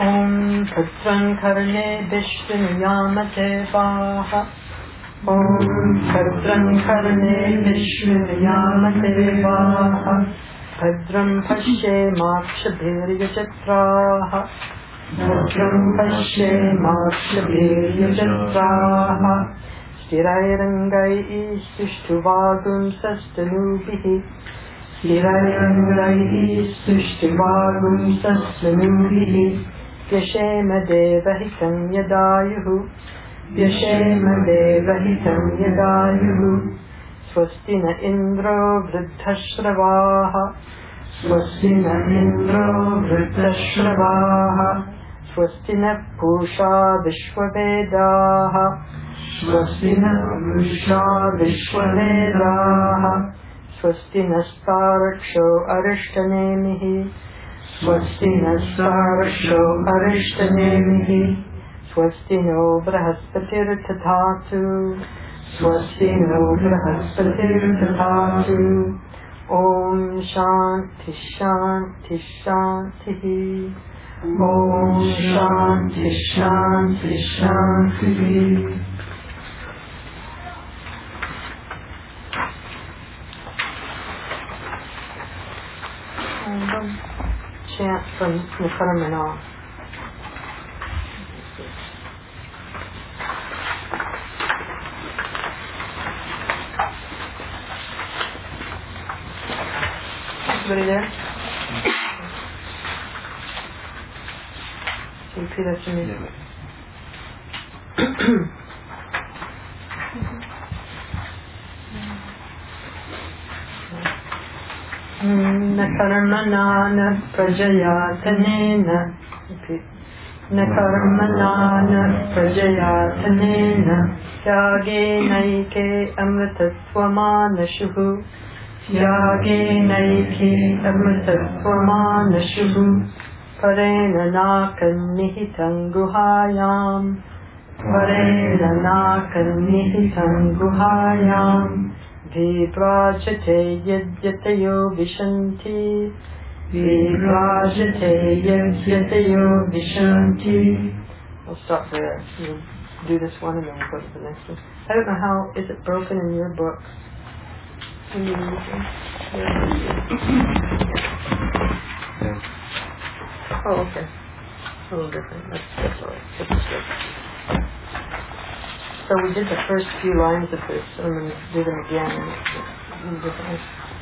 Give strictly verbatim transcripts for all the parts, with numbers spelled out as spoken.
Om Bhadran Karne Vishnuyamadevaha. Om Bhadran Karne Vishnuyamadevaha. Bhadram Pashyemakshabhiryajatraha. Bhadram Pashyemakshabhiryajatraha. Sthirairangai Sushtivagum Sastanubihi. Sthirairangai Sushtivagum Sastanubihi. Vyashema Devahitam Yadayuhu. Vyashema Devahitam Yadayuhu. Swastina Indro Vruddhashravaha. Swastina Indro Vruddhashravaha. Swastina Pusha Vishwavedaha. Swastina Pusha Vishwavedaha. Swastina Staraksho Arishtanemihi. Swastina Staraksho Arishtanemihi. Swastino Brahaspatir Tatatu. Swastino Brahaspatir Tatatu. Om Shanti Shanti Shanti. Om Shanti Shanti Shanti. Chant from Nakarmana. Everybody there? Can you repeat after me? Nakarmana na prajaya tanena. Repeat. Nakarmana na prajaya tanena. Tyage naike amritatvamana-shuhu. Tyage naike amritatvamana-shuhu. Parena nakan nihitam guhayam. Parena nakan nihitam guhayam. Vibrajate yadyatayo vishanti. Vibrajate yadyatayo vishanti. We'll stop there. We'll do this one and then we'll go to the next one. I don't know how, is it broken in your book? In your book? Yeah. Oh, okay. A little different. That's, that's all right. That's good. So we did the first few lines of this, so I'm going to do them again in different.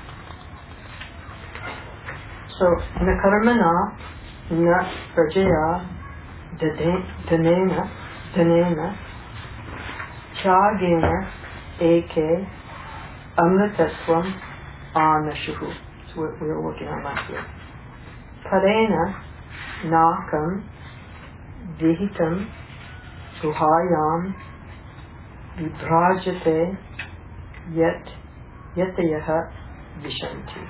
So, Nakarmana, Na Prajaya, Danena, Danena, Tyagena, Eke, Amritatvam, Anashuhu. That's what we were working on last year. Parena, Nakam, Vihitam, Guhayam, Vibrajate yet yatayaha vishanti.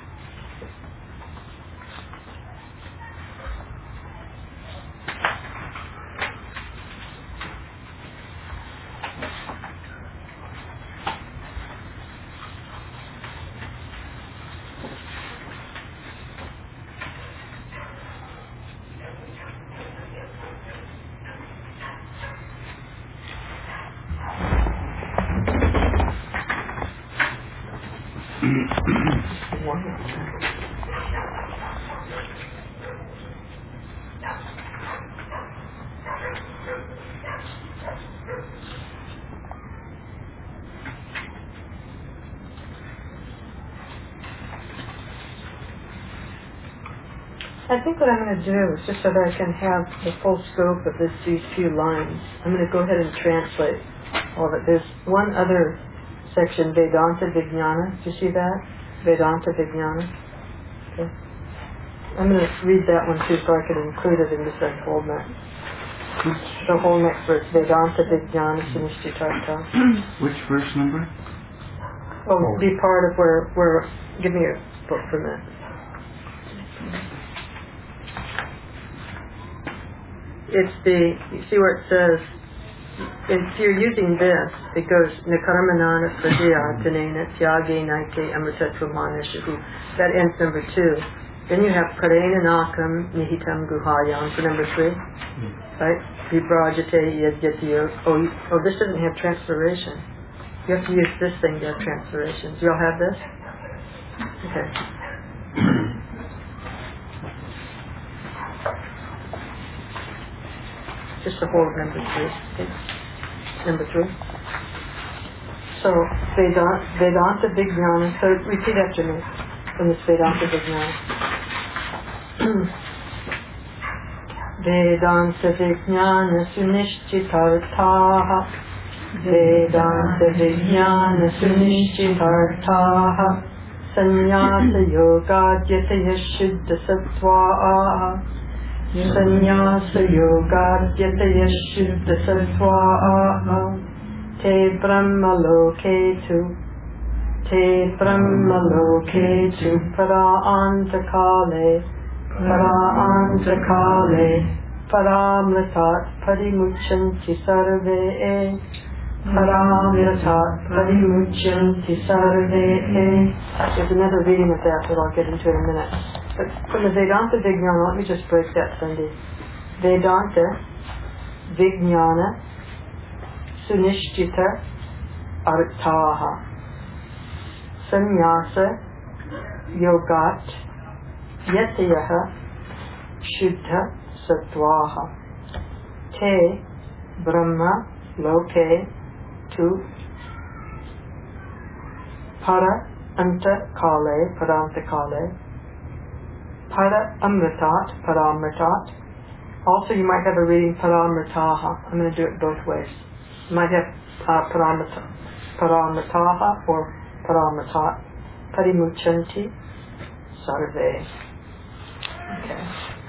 I think what I'm going to do is just so that I can have the full scope of this, these few lines, I'm going to go ahead and translate all of it. There's one other section, Vedanta Vijnana. Do you see that? Vedanta Vijnana. Okay. I'm going to read that one too so I can include it in this unfoldment. The whole next verse, Vedanta Vijnana Sunishtitata. Which verse number? Oh, be part of where, where, give me a book for a minute. It's the, you see where it says, if you're using this, it goes, Nakarmanana Prajaya Tanena Tyage Naike Amritatvamana Shuhu. That ends number two. Then you have Parena Nakam Nihitam Guhayam for number three. Right? Vibrajate Yadyatiyo. Oh, oh, this doesn't have transliteration. You have to use this thing to have transliteration. Do you all have this? Okay. Just the whole of number three. Okay. Number three. So, Vedanta, Vedanta Vijnana. So, repeat after me from this Vedanta Vijnana. Vedanta Vijnana Sunishchitarthaha Vedanta Vijnana Sunishchitarthaha Sannyasa Yoga Dyataya Shuddha Sattvaha Sannyasa Yoga Dyataya Shuddha Sattvaha Te Brahma Loketu Te Brahma Loketu Para Antakale Para Antakale Paramritat Parimuchanti Sarve Paramritat Parimuchanti Sarve. There's another reading of that that I'll get into in a minute. But from the Vedanta Vijnana, let me just break that, Sunday. Vedanta Vijnana Sunishchita Arthaha Sannyasa Yogat Yatayaha Shuddha Sattvaha Te Brahma Loke Tu Para Anta Kale Paranta Kale Para Amritat Paramritat. Also you might have a reading Paramritaha. I'm going to do it both ways. You might have uh, Paramrita, Paramritaha or Paramritat. Parimuchanti Sarve. Okay.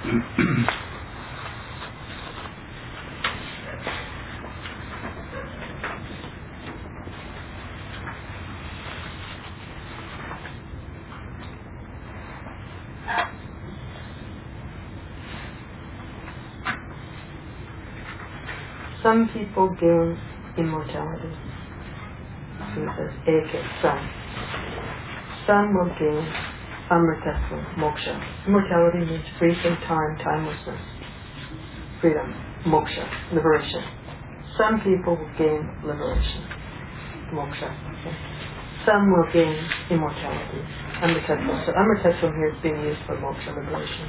Some people gain immortality. So it says, Eke, some. Some will gain amritatva, moksha. Immortality means free from time, timelessness. Freedom, moksha, liberation. Some people will gain liberation, moksha. Okay. Some will gain immortality, amritatva. So amritatva here is being used for moksha, liberation.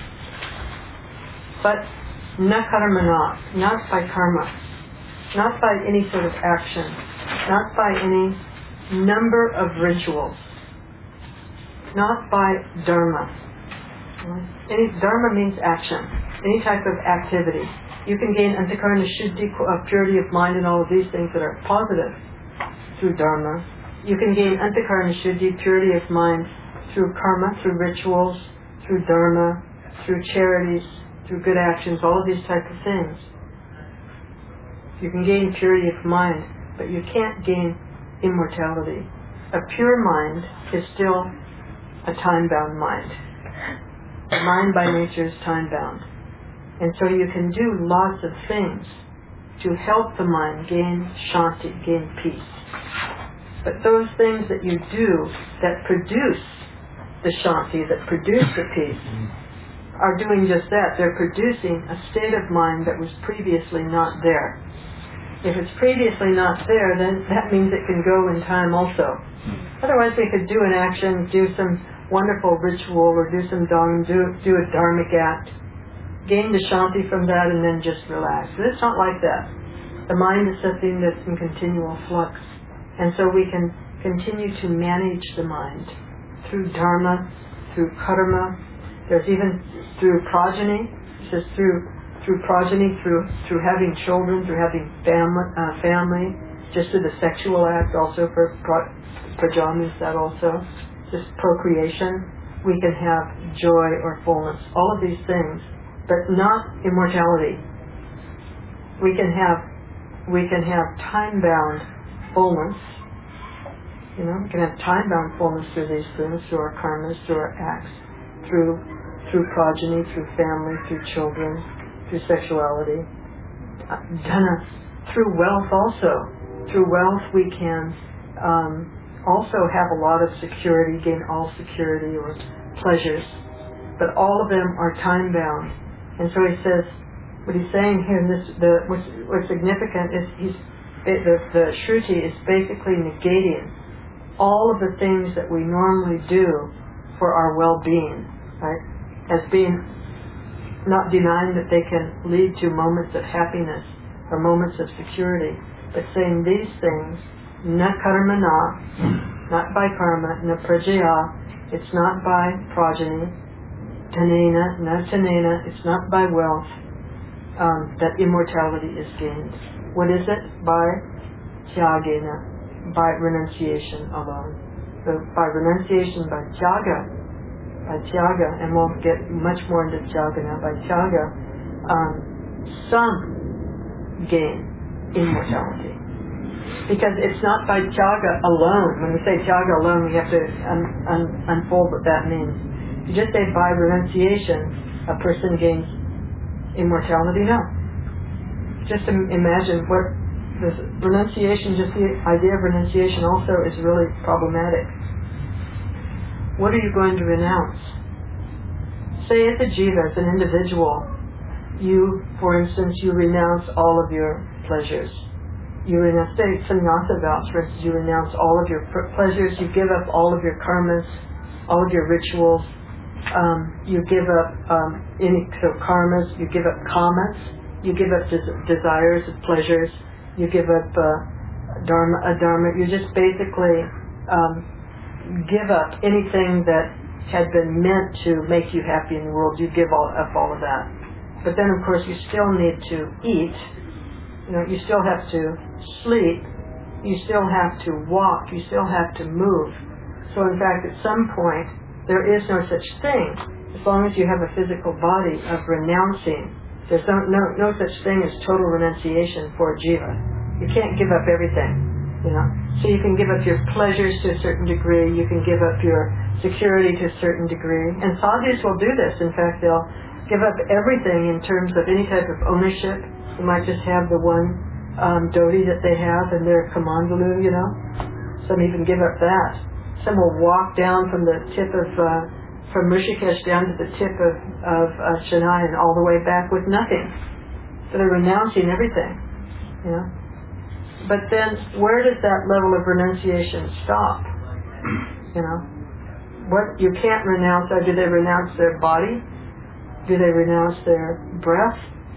But na karmana, not by karma, not by any sort of action, not by any number of rituals, not by dharma. Any dharma means action, any type of activity. You can gain antakarana shuddhi, uh, purity of mind, and all of these things that are positive through dharma. You can gain antakarana shuddhi, purity of mind, through karma, through rituals, through dharma, through charities, through good actions, all of these types of things. You can gain purity of mind, but you can't gain immortality. A pure mind is still a time-bound mind. The mind by nature is time-bound. And so you can do lots of things to help the mind gain shanti, gain peace. But those things that you do that produce the shanti, that produce the peace, are doing just that. They're producing a state of mind that was previously not there. If it's previously not there, then that means it can go in time also. Otherwise, we could do an action, do some wonderful ritual, or do some dharma, do, do a dharmic act, gain the shanti from that, and then just relax. But it's not like that. The mind is something that's in continual flux. And so we can continue to manage the mind through dharma, through karma. There's even through progeny. It says through through progeny, through through having children, through having family, uh, family, just through the sexual act, also for pro- prajami, that also, just procreation, we can have joy or fullness. All of these things, but not immortality. We can have we can have time-bound fullness. You know, we can have time-bound fullness through these things, through our karmas, through our acts, through through progeny, through family, through children, through sexuality, uh, dhana, through wealth also. Through wealth we can um, also have a lot of security, gain all security or pleasures. but all of them are time-bound. And so he says, what he's saying here, this, the, what's, what's significant is he's, the, the Shruti is basically negating all of the things that we normally do for our well-being, right? As being, not denying that they can lead to moments of happiness or moments of security, but saying these things, na karma na, not by karma, na prajaya, it's not by progeny, tanena, na tanena, it's not by wealth, um, that immortality is gained. What is it? By tyagena, by renunciation alone. So by renunciation, by tyaga, by tyaga, and we'll get much more into tyaga now, by tyaga, um, some gain immortality. Because it's not by tyaga alone. When we say tyaga alone, we have to un, un, unfold what that means. If you just say by renunciation, a person gains immortality, no. Just imagine what this renunciation, just the idea of renunciation also is really problematic. What are you going to renounce? Say as a jiva, as an individual, you, for instance, you renounce all of your pleasures. You renounce, say, sannyasa vows, for instance, you renounce all of your pleasures, you give up all of your karmas, all of your rituals, um, you give up um, any so karmas, you give up kamas, you give up des- desires of pleasures, you give up uh, dharma, adharma, you just basically um, give up anything that had been meant to make you happy in the world, you give all, up all of that. But then, of course, you still need to eat. You know, you still have to sleep. You still have to walk. You still have to move. So, in fact, at some point, there is no such thing, as long as you have a physical body, of renouncing. There's no, no, no such thing as total renunciation for a jiva. You can't give up everything, you know. So you can give up your pleasures to a certain degree. You can give up your security to a certain degree. And sadhus will do this. In fact, they'll give up everything in terms of any type of ownership. You might just have the one um, dhoti that they have in their kamandalu, you know. Some even give up that. Some will walk down from the tip of, uh, from Rishikesh down to the tip of, of uh, Chennai and all the way back with nothing. So they're renouncing everything, you know. But then, where does that level of renunciation stop? You know, what you can't renounce. Or do they renounce their body? Do they renounce their breath?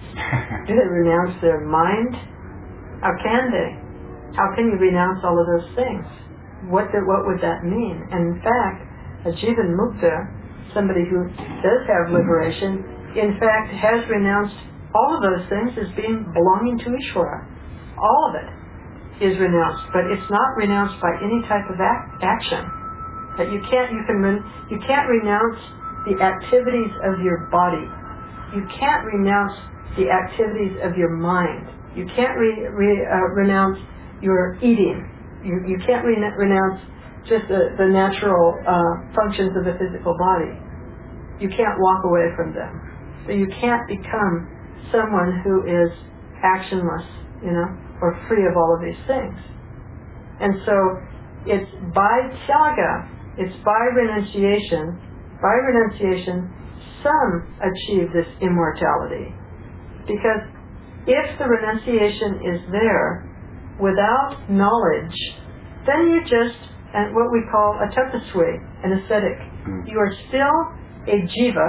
Do they renounce their mind? How can they? How can you renounce all of those things? What the, what would that mean? And in fact, a jivan mukta, somebody who does have liberation, in fact has renounced all of those things as being belonging to Ishvara. All of it is renounced, but it's not renounced by any type of act, action. That you can't, you can, you can't renounce the activities of your body. You can't renounce the activities of your mind. You can't re, re, uh, renounce your eating. You, you can't re- renounce just the, the natural uh, functions of the physical body. You can't walk away from them. So you can't become someone who is actionless, you know, or free of all of these things. And so it's by tyaga, it's by renunciation, by renunciation, some achieve this immortality. Because if the renunciation is there without knowledge, then you're just at what we call a tapaswi, an ascetic. Mm. You are still a jiva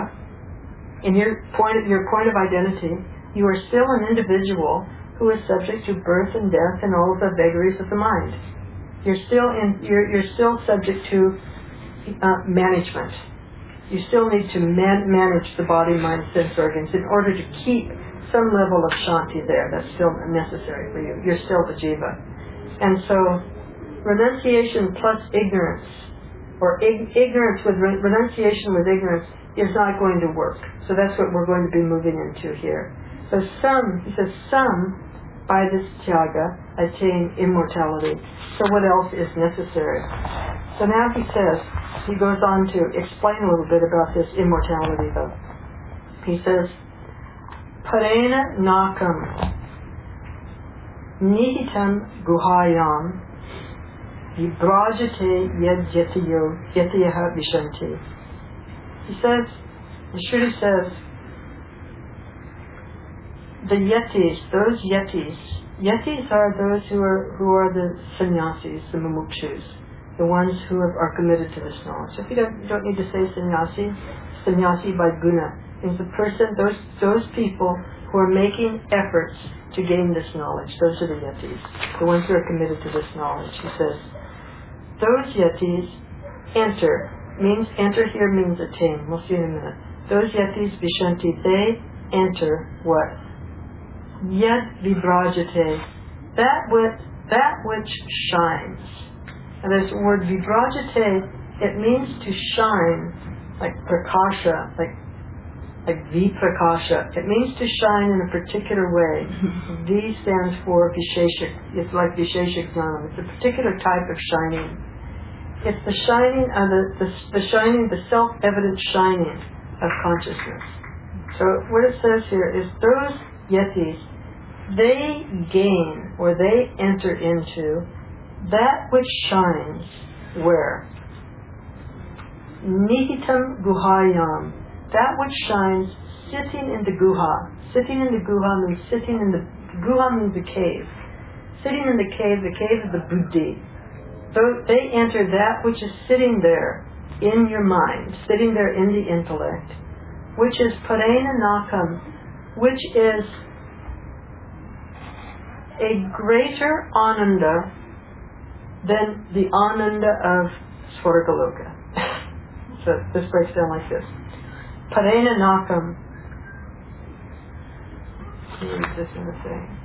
in your point, your point of identity. You are still an individual who is subject to birth and death and all of the vagaries of the mind. You're still in. You're, you're still subject to uh, management. You still need to man- manage the body, mind, sense organs in order to keep some level of shanti there. That's still necessary for you. You're still a jiva. And so renunciation plus ignorance, or ig- ignorance with re- renunciation with ignorance is not going to work. So that's what we're going to be moving into here. So some, he says, some by this tyaga attain immortality. So what else is necessary? So now he says, he goes on to explain a little bit about this immortality though. He says, Parena nakam nihitam guhayam vibrajate yad yatiyo yatiyaha vishanti. He says, The Shruti says, the yetis, those yetis, yetis are those who are who are the sannyasis, the mumukshus, the ones who have, are committed to this knowledge. So if you don't, you don't need to say sannyasi, sannyasi by guna. Means the person, those those people who are making efforts to gain this knowledge. Those are the yetis, the ones who are committed to this knowledge. He says, those yetis enter, means enter here means attain. We'll see in a minute. Those yetis, vishanti, they enter what? Yet vibrajate, that which, that which shines. And this word vibrajate, it means to shine, like prakasha, like like viprakasha. It means to shine in a particular way. V stands for visheshik. It's like visheshik gnana. It's a particular type of shining. It's the shining of the, the the shining, the self-evident shining of consciousness. So what it says here is those yetis, they gain or they enter into that which shines where? Nihitam guhayam. That which shines sitting in the guha. Sitting in the guha means sitting in the guha means the cave. Sitting in the cave, the cave of the buddhi. So they enter that which is sitting there in your mind, sitting there in the intellect, which is parena nakam, which is a greater ananda than the ananda of Swargaloka. So this breaks down like this. Parena nakam. What is this in the thing?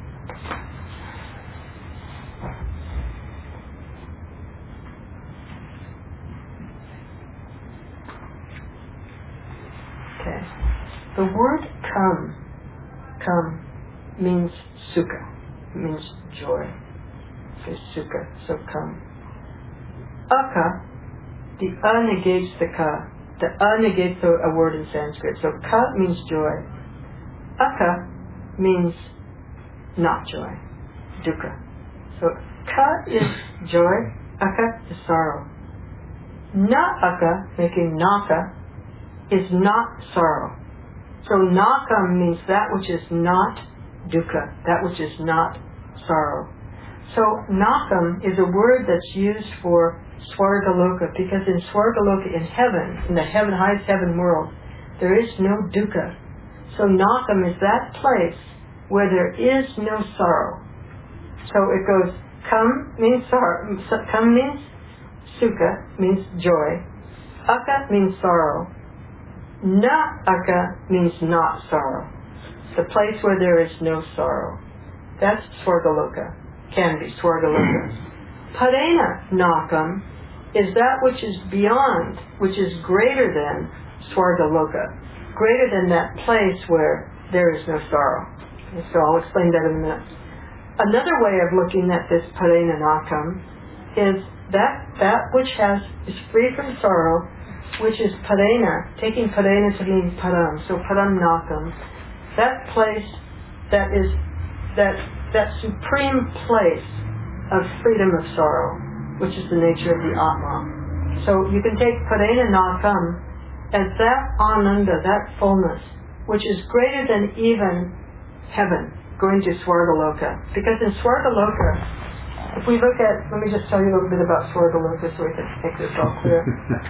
Okay. The word come, come means sukha. It means joy. So sukha, so come. Aka, the a negates the ka. The a negates a word in Sanskrit. So ka means joy. Aka means not joy. Dukkha. So ka is joy. Aka is sorrow. Na aka, making naka, is not sorrow. So nakam means that which is not dukkha, that which is not sorrow. So nakam is a word that's used for Swargaloka, because in Swargaloka, in heaven, in the heaven, highest heaven world, there is no dukkha. So nakam is that place where there is no sorrow. So it goes, come means sorrow, come means sukha, means joy. Aka means sorrow. Na aka means not sorrow. The place where there is no sorrow. That's Swargaloka. Can be Swargaloka. Parena nakam is that which is beyond, which is greater than Swargaloka, greater than that place where there is no sorrow. And so I'll explain that in a minute. Another way of looking at this parena nakam is that that which has is free from sorrow, which is parena, taking parena to mean param, so param nakam, that place that is that that supreme place of freedom of sorrow, which is the nature of the Atma. So you can take parena nakam as that ananda, that fullness, which is greater than even heaven, going to Swargaloka. Because in Swargaloka, if we look at, let me just tell you a little bit about Swargaloka so we can make this all clear.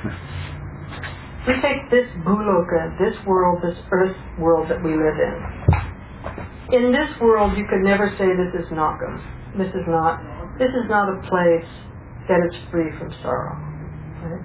We take this Bhuloka, this world, this earth world that we live in. In this world, you could never say this is nakam. This is not. This is not a place that is free from sorrow. Right?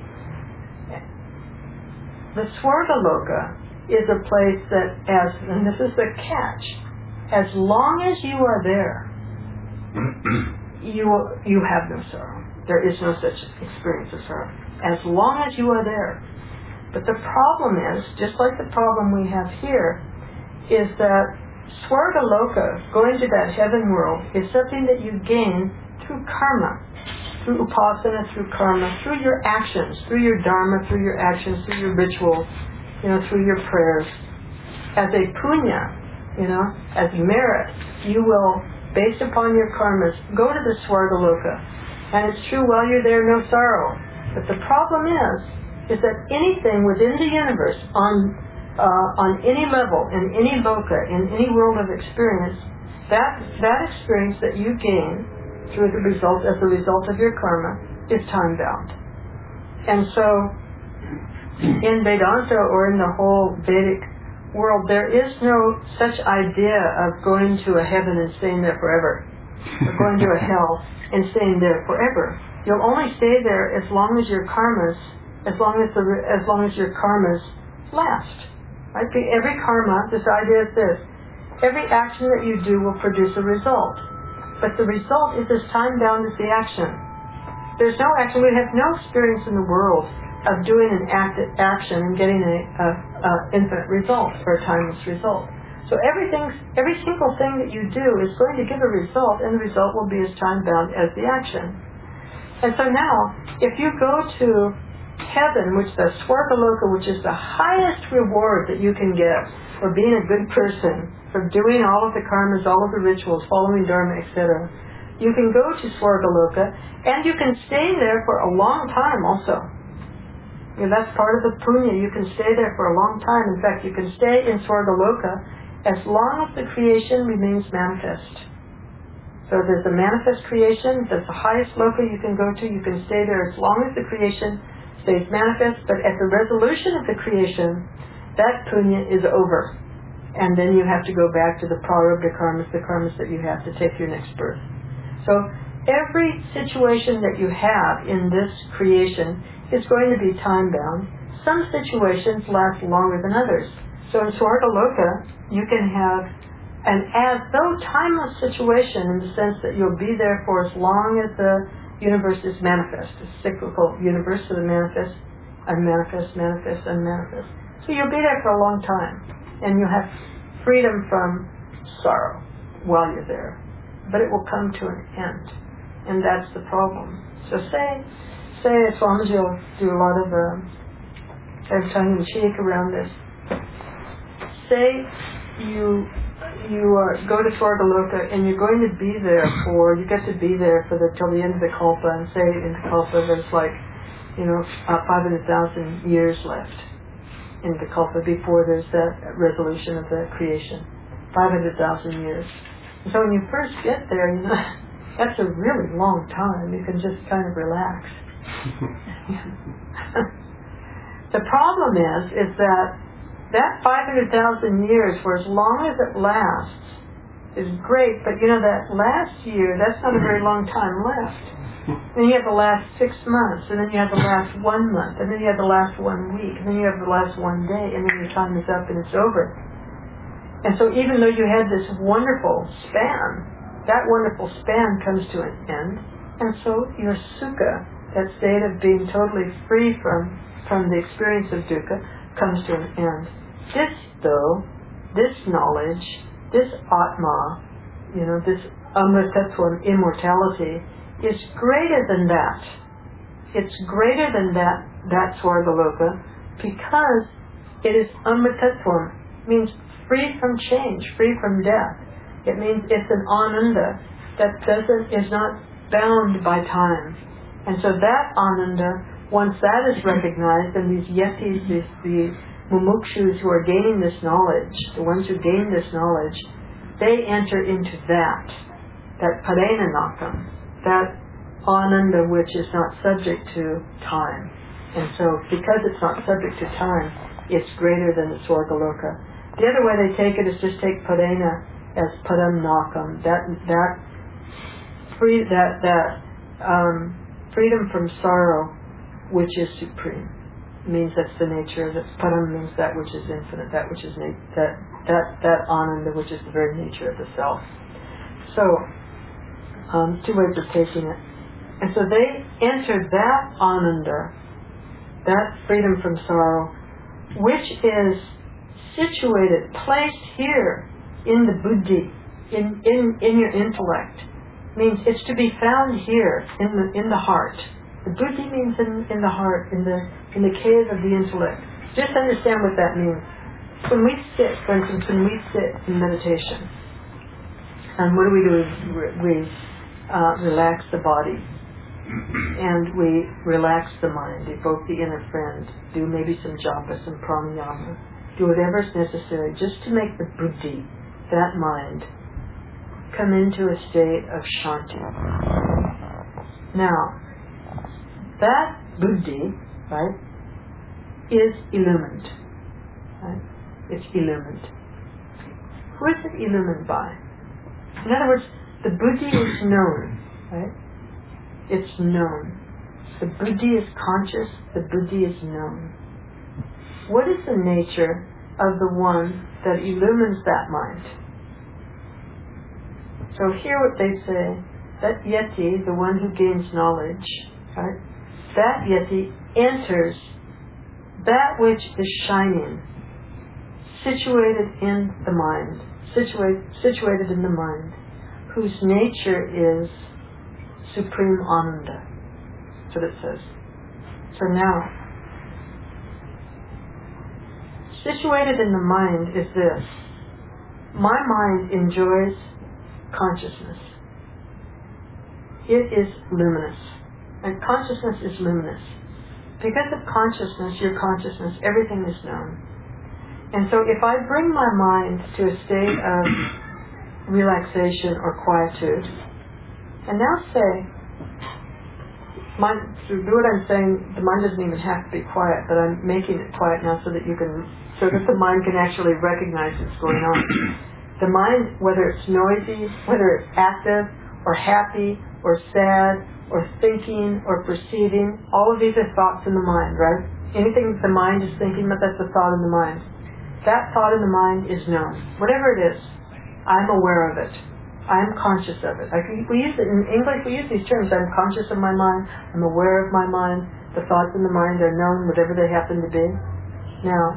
The Swargaloka is a place that, as and this is the catch, as long as you are there, you you have no sorrow. There is no such experience of sorrow. As long as you are there. But the problem is, just like the problem we have here, is that Swargaloka, going to that heaven world, is something that you gain through karma, through upasana, through karma, through your actions, through your dharma, through your actions, through your rituals, you know, through your prayers. As a punya, you know, as merit, you will, based upon your karmas, go to the Swargaloka. And it's true, while you're there, no sorrow. But the problem is, is that anything within the universe, on uh, on any level, in any loka, in any world of experience, that that experience that you gain through the result as a result of your karma is time bound. And so in Vedanta or in the whole Vedic world, there is no such idea of going to a heaven and staying there forever, or going to a hell and staying there forever. You'll only stay there as long as your karmas, as long as the as long as your karmas last. Right? Every karma, this idea is this: every action that you do will produce a result, but the result is as time bound as the action. There's no action. We have no experience in the world of doing an act, action and getting a, a, a infinite result or a timeless result. So everything, every single thing that you do is going to give a result, and the result will be as time bound as the action. And so now, if you go to heaven, which the Swargaloka, which is the highest reward that you can get for being a good person, for doing all of the karmas, all of the rituals, following dharma, et cetera, you can go to Swargaloka, and you can stay there for a long time also. You know, that's part of the punya. You can stay there for a long time. In fact, you can stay in Swargaloka as long as the creation remains manifest. So there's a manifest creation, that's the highest loka you can go to. You can stay there as long as the creation stays manifest, but at the resolution of the creation, that punya is over. And then you have to go back to the prarabdha karmas, the karmas that you have to take your next birth. So every situation that you have in this creation is going to be time-bound. Some situations last longer than others. So in Swargaloka, you can have an as-though timeless situation in the sense that you'll be there for as long as the universe is manifest. A cyclical universe, so the manifest, unmanifest, manifest, unmanifest. So you'll be there for a long time, and you'll have freedom from sorrow while you're there. But it will come to an end, and that's the problem. So say, say Swamiji will do a lot of uh, tongue-in-cheek around this. Say you you uh, go to Swargaloka and you're going to be there for, you get to be there for the till the end of the kalpa, and say in the kalpa there's like, you know, uh, five hundred thousand years left in the kalpa before there's that resolution of the creation. five hundred thousand years. And so when you first get there, you know, that's a really long time. You can just kind of relax. The problem is, is that that five hundred thousand years, for as long as it lasts, is great, but you know, that last year, that's not a very long time left. Then you have the last six months, and then you have the last one month, and then you have the last one week, and then you have the last one day, and then your time is up and it's over. And so even though you had this wonderful span, that wonderful span comes to an end, and so your sukha, that state of being totally free from, from the experience of dukkha, comes to an end. This, though, this knowledge, this atma, you know, this amritattva, immortality, is greater than that. It's greater than that, that Swargaloka, because it is amritattva, means free from change, free from death. It means it's an ananda that doesn't, is not bound by time. And so that ananda, once that is recognized, and these yetis, these, the mumukshus who are gaining this knowledge, the ones who gain this knowledge, they enter into that, that parena nakam, that ananda which is not subject to time. And so because it's not subject to time, it's greater than the Swargaloka. The other way they take it is just take parena as param nakam, that that free that that um, freedom from sorrow, which is supreme, means that's the nature of it. Param means that which is infinite, that which is na- that that that ananda, which is the very nature of the self. So, um, two ways of taking it. And so they enter that ananda, that freedom from sorrow, which is situated, placed here in the buddhi, in in in your intellect, means it's to be found here in the in the heart. The buddhi means in, in the heart, in the in the cave of the intellect. Just understand what that means. When we sit, for instance, when we sit in meditation, and what do we do? We, we uh, relax the body, and we relax the mind, evoke the inner friend, do maybe some japa, some pranayama, do whatever is necessary just to make the buddhi, that mind, come into a state of shanti. Now, that buddhi, right, is illumined. Right? It's illumined. Who is it illumined by? In other words, the buddhi is known, right? It's known. The buddhi is conscious, the buddhi is known. What is the nature of the one that illumines that mind? So here what they say, that yeti, the one who gains knowledge, right? That yeti enters that which is shining, situated in the mind, situate, situated in the mind, whose nature is supreme ananda. That's what it says. So now, situated in the mind is this. My mind enjoys consciousness. It is luminous. And consciousness is luminous. Because of consciousness, your consciousness, everything is known. And so if I bring my mind to a state of relaxation or quietude, and now say, mind, to do what I'm saying, the mind doesn't even have to be quiet, but I'm making it quiet now so that you can, so that the mind can actually recognize what's going on. The mind, whether it's noisy, whether it's active, or happy, or sad, or thinking, or perceiving, all of these are thoughts in the mind, right? Anything that the mind is thinking about, that's a thought in the mind. That thought in the mind is known. Whatever it is, I'm aware of it. I'm conscious of it. Like we use it in English, we use these terms. I'm conscious of my mind. I'm aware of my mind. The thoughts in the mind are known, whatever they happen to be. Now,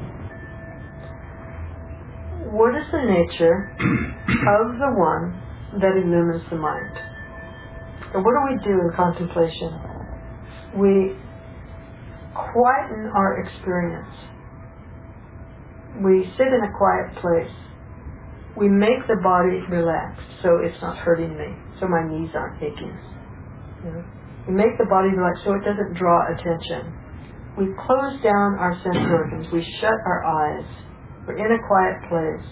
what is the nature of the one that illumines the mind? So what do we do in contemplation? We quieten our experience. We sit in a quiet place. We make the body relaxed so it's not hurting me, so my knees aren't aching. You know? We make the body relaxed so it doesn't draw attention. We close down our sense organs. We shut our eyes. We're in a quiet place.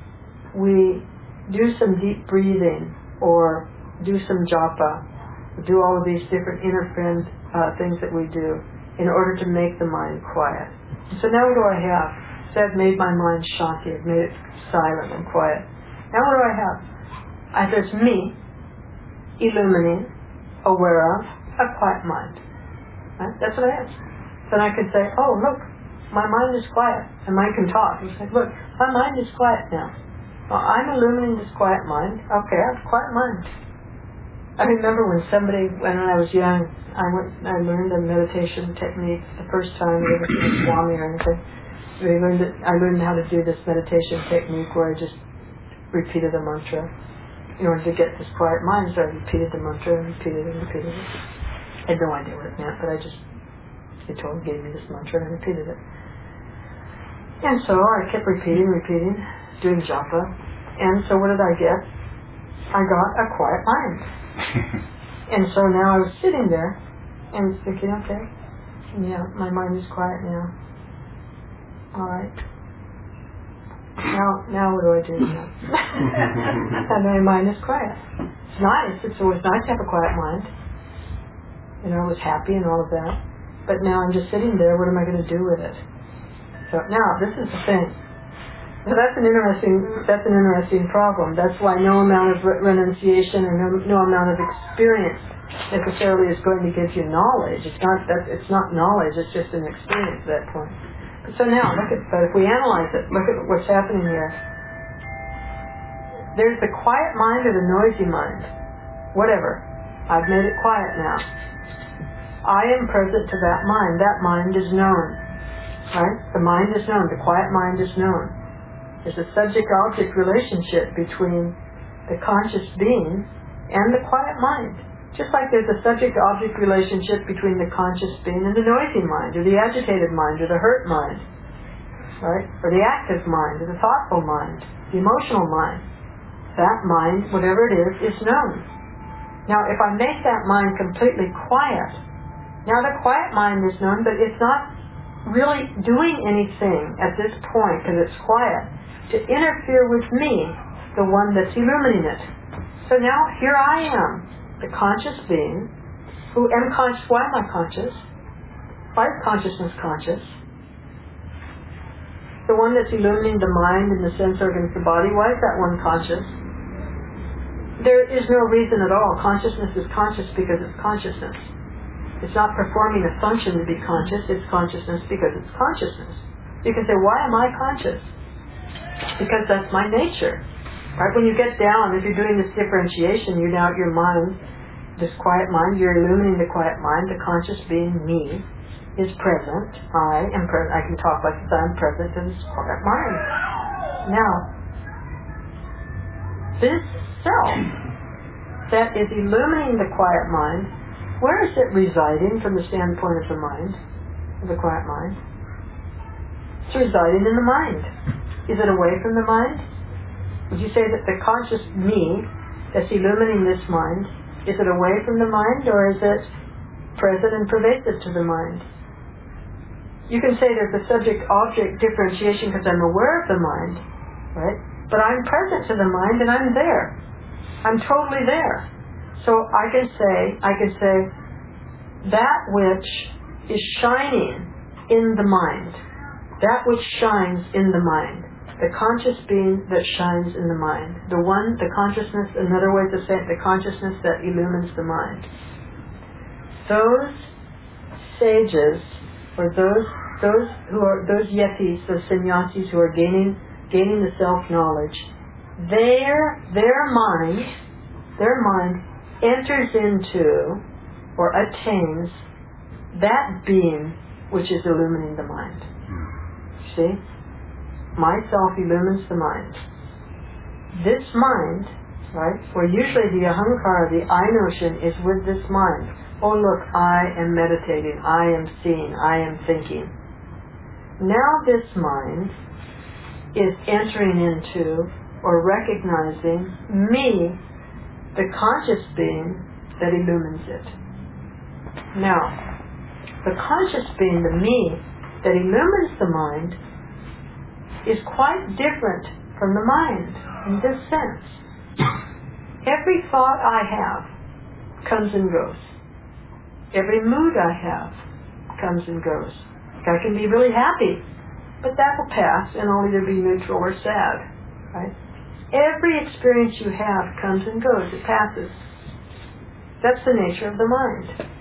We do some deep breathing or do some japa. We do all of these different interference uh, things that we do in order to make the mind quiet. So now what do I have? So I've made my mind shanti. I've made it silent and quiet. Now what do I have? I have this me, illumining, aware of, a quiet mind. Right? That's what I have. Then I could say, oh look, my mind is quiet. And mind can talk. It's like, look, my mind is quiet now. Well, I'm illuminating this quiet mind. Okay, I have a quiet mind. I remember when somebody, when I was young, I went, I learned a meditation technique the first time I ever seen a Swami or anything. We learned it, I learned how to do this meditation technique where I just repeated a mantra in order to get this quiet mind. So I repeated the mantra and repeated it and repeated it. I had no idea what it meant, but I just, they told, gave me this mantra and I repeated it. And so I kept repeating, repeating, doing japa. And so what did I get? I got a quiet mind. And so now I was sitting there and thinking, okay, yeah, my mind is quiet now. All right. Now, now what do I do now? And my mind is quiet. It's nice. It's always nice to have a quiet mind. You know, I was happy and all of that. But now I'm just sitting there. What am I going to do with it? So now this is the thing. So that's an interesting. That's an interesting problem. That's why no amount of re- renunciation and no, no amount of experience necessarily is going to give you knowledge. It's not that. It's not knowledge. It's just an experience at that point. But so now look at. But if we analyze it, look at what's happening here. There's the quiet mind or the noisy mind. Whatever. I've made it quiet now. I am present to that mind. That mind is known. Right? The mind is known. The quiet mind is known. There's a subject-object relationship between the conscious being and the quiet mind. Just like there's a subject-object relationship between the conscious being and the noisy mind, or the agitated mind, or the hurt mind, right? Or the active mind, or the thoughtful mind, the emotional mind. That mind, whatever it is, is known. Now, if I make that mind completely quiet, now the quiet mind is known, but it's not really doing anything at this point, because it's quiet, to interfere with me, the one that's illumining it. So now here I am, the conscious being, who am conscious. Why am I conscious? Why is consciousness conscious? The one that's illumining the mind and the sense organs, the body, why is that one conscious? There is no reason at all. Consciousness is conscious because it's consciousness. It's not performing a function to be conscious, it's consciousness because it's consciousness. You can say, why am I conscious? Because that's my nature. Right? When you get down, if you're doing this differentiation, you now, your mind, this quiet mind, you're illuminating the quiet mind, the conscious being, me, is present. I am present. I can talk like this. I'm present in this quiet mind. Now, this self that is illuminating the quiet mind, where is it residing from the standpoint of the mind, of the quiet mind? It's residing in the mind. Is it away from the mind? Would you say that the conscious me that's illuminating this mind, is it away from the mind, or is it present and pervasive to the mind? You can say there's a subject-object differentiation because I'm aware of the mind, right? But I'm present to the mind and I'm there. I'm totally there. So I can say, I can say, that which is shining in the mind, that which shines in the mind, the conscious being that shines in the mind, the one, the consciousness, another way to say it, the consciousness that illumines the mind. Those sages, or those those who are those yetis, those sannyasis who are gaining gaining the self-knowledge, their their mind, their mind enters into or attains that being which is illumining the mind. See? Myself illumines the mind. This mind, right, where usually the ahankara, the I notion, is with this mind. Oh look, I am meditating, I am seeing, I am thinking. Now this mind is entering into or recognizing me, the conscious being that illumines it. Now, the conscious being, the me, that illumines the mind is quite different from the mind in this sense. Every thought I have comes and goes. Every mood I have comes and goes. I can be really happy, but that will pass and I'll either be neutral or sad. Right? Every experience you have comes and goes. It passes. That's the nature of the mind.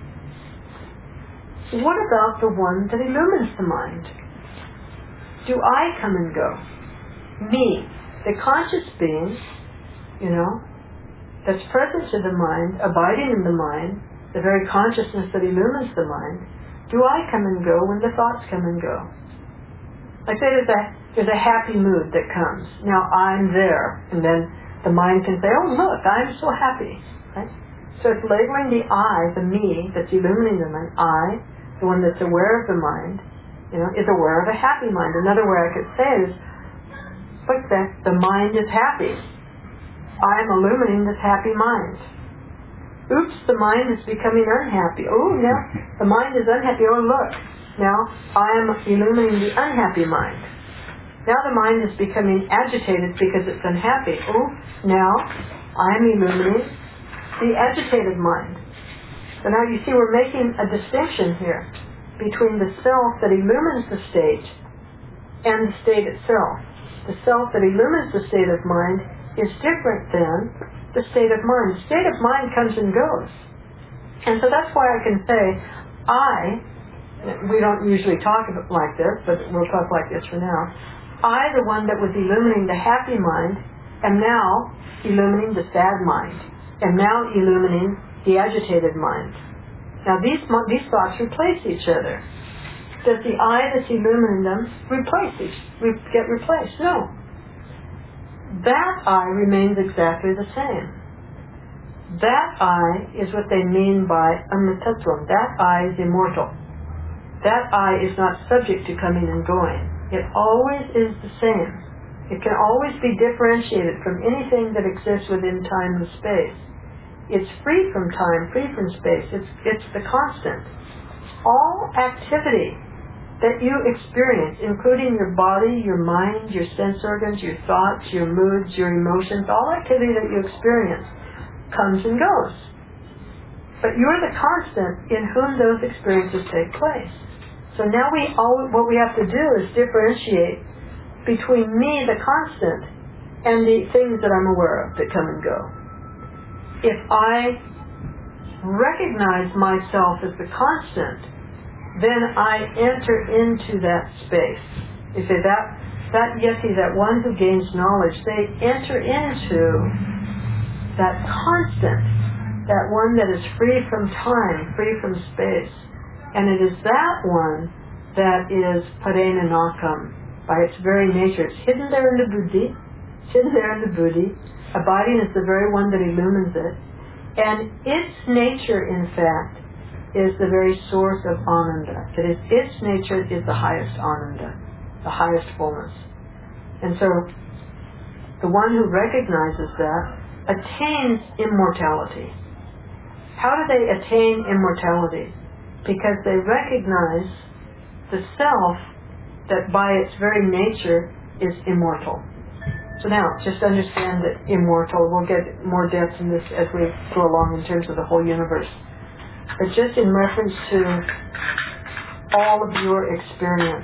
What about the one that illumines the mind? Do I come and go? Me, the conscious being, you know, that's present to the mind, abiding in the mind, the very consciousness that illumines the mind, do I come and go when the thoughts come and go? Like say there's a, there's a happy mood that comes. Now I'm there, and then the mind can say, oh look, I'm so happy. Right? So it's labeling the I, the me, that's illuminating the mind. I, the one that's aware of the mind, you know, is aware of a happy mind. Another way I could say is, look, that the mind is happy. I'm illuminating this happy mind. Oops, the mind is becoming unhappy. Oh, now the mind is unhappy. Oh, look, now I'm illuminating the unhappy mind. Now the mind is becoming agitated because it's unhappy. Oh, now I'm illuminating the agitated mind. So now you see we're making a distinction here between the self that illumines the state and the state itself. The self that illumines the state of mind is different than the state of mind. The state of mind comes and goes. And so that's why I can say, I, we don't usually talk like this, but we'll talk like this for now. I, the one that was illuminating the happy mind, am now illuminating the sad mind, am now illuminating the agitated mind. Now these these thoughts replace each other. Does the I that's illuminating them replace each, re- get replaced? No. That I remains exactly the same. That I is what they mean by amritattvam. That I is immortal. That I is not subject to coming and going. It always is the same. It can always be differentiated from anything that exists within time and space. It's free from time, free from space. It's, it's the constant. All activity that you experience, including your body, your mind, your sense organs, your thoughts, your moods, your emotions, all activity that you experience comes and goes. But you're the constant in whom those experiences take place. So now we all, what we have to do is differentiate between me, the constant, and the things that I'm aware of that come and go. If I recognize myself as the constant, then I enter into that space. You say that that yeti, that one who gains knowledge, they enter into that constant, that one that is free from time, free from space. And it is that one that is Parena Nakam by its very nature. It's hidden there in the buddhi, it's hidden there in the buddhi. Abiding is the very one that illumines it. And its nature, in fact, is the very source of Ananda. That is, its nature is the highest Ananda, the highest fullness. And so, the one who recognizes that attains immortality. How do they attain immortality? Because they recognize the self that by its very nature is immortal. So now, just understand that immortal, we'll get more depth in this as we go along in terms of the whole universe. But just in reference to all of your experience,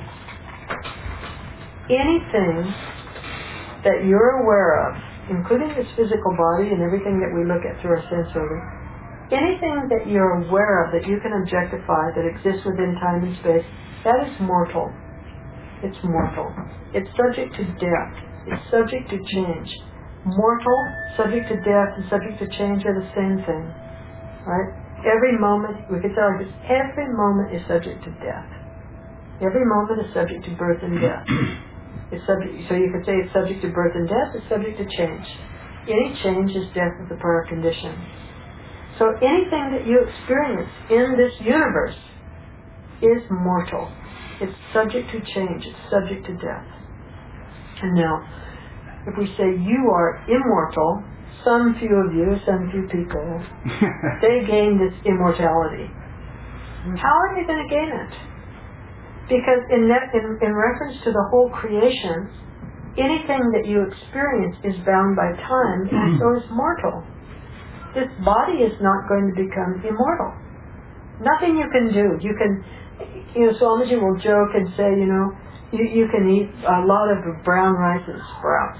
anything that you're aware of, including this physical body and everything that we look at through our sense organs, anything that you're aware of that you can objectify that exists within time and space, that is mortal. It's mortal. It's subject to death. It's subject to change. Mortal, subject to death, and subject to change are the same thing. Right? Every moment, we could tell you this, every moment is subject to death. Every moment is subject to birth and death. It's subject, so you could say it's subject to birth and death, it's subject to change. Any change is death of the prior condition. So anything that you experience in this universe is mortal. It's subject to change. It's subject to death. And now, if we say you are immortal, some few of you, some few people, they gain this immortality. How are you going to gain it? Because in, that, in, in reference to the whole creation, anything that you experience is bound by time, and so is mortal. This body is not going to become immortal. Nothing you can do. You can, you know, Swamiji will joke and say, you know, you, you can eat a lot of brown rice and sprouts.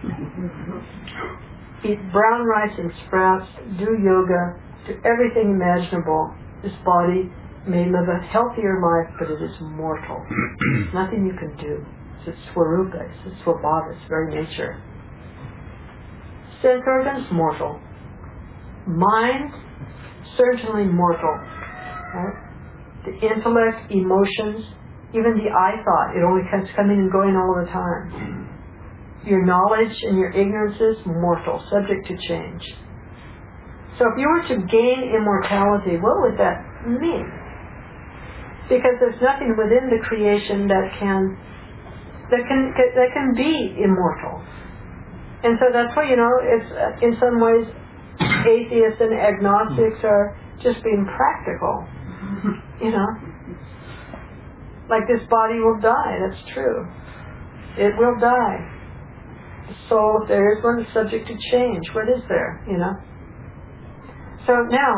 Eat brown rice and sprouts, do yoga, do everything imaginable. This body may live a healthier life, but it is mortal. Nothing you can do. It's its swarupa, it's its swabhava, its very nature. Sense organs, mortal. Mind, certainly mortal. Right? The intellect, emotions, even the I thought, it only keeps coming and going all the time. Your knowledge and your ignorances, mortal, subject to change. So if you were to gain immortality, what would that mean? Because there's nothing within the creation that can that can that can be immortal. And so that's why, you know, it's uh, in some ways atheists and agnostics are just being practical. You know, like this body will die. That's true. It will die. The soul, if there is one, is subject to change. What is there? You know. So now,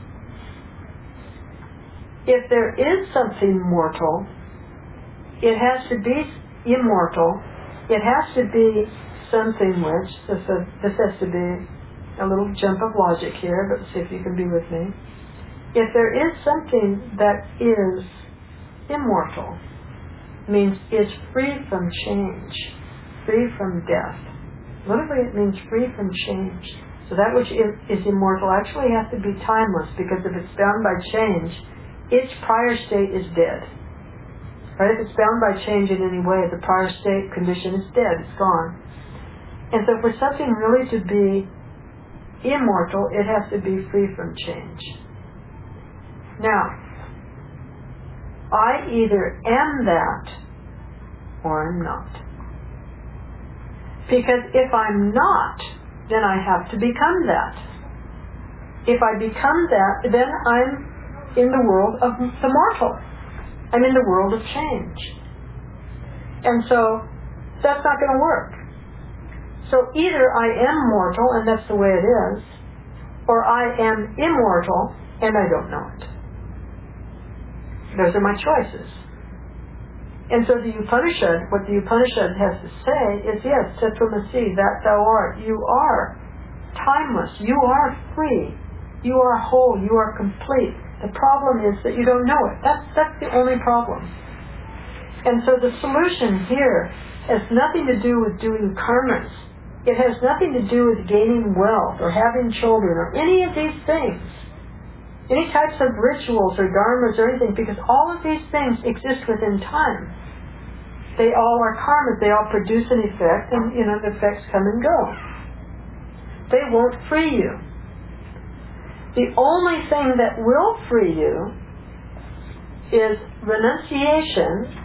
if there is something mortal, it has to be immortal. It has to be something which, this, uh, this has to be a little jump of logic here, but see if you can be with me. If there is something that is immortal, means is free from change, free from death. Literally it means free from change. So that which is, is immortal actually has to be timeless, because if it's bound by change, its prior state is dead. Right? If it's bound by change in any way, the prior state condition is dead, it's gone. And so for something really to be immortal, it has to be free from change. Now, I either am that or I'm not. Because if I'm not, then I have to become that. If I become that, then I'm in the world of the mortal. I'm in the world of change. And so that's not going to work. So either I am mortal, and that's the way it is, or I am immortal, and I don't know it. Those are my choices. And so the Upanishad, what the Upanishad has to say is, yes, Tatvamasi, that thou art. You are timeless. You are free. You are whole. You are complete. The problem is that you don't know it. That's, that's the only problem. And so the solution here has nothing to do with doing karmas. It has nothing to do with gaining wealth or having children or any of these things. Any types of rituals or dharmas or anything, because all of these things exist within time. They all are karmas. They all produce an effect, and, you know, the effects come and go. They won't free you. The only thing that will free you is renunciation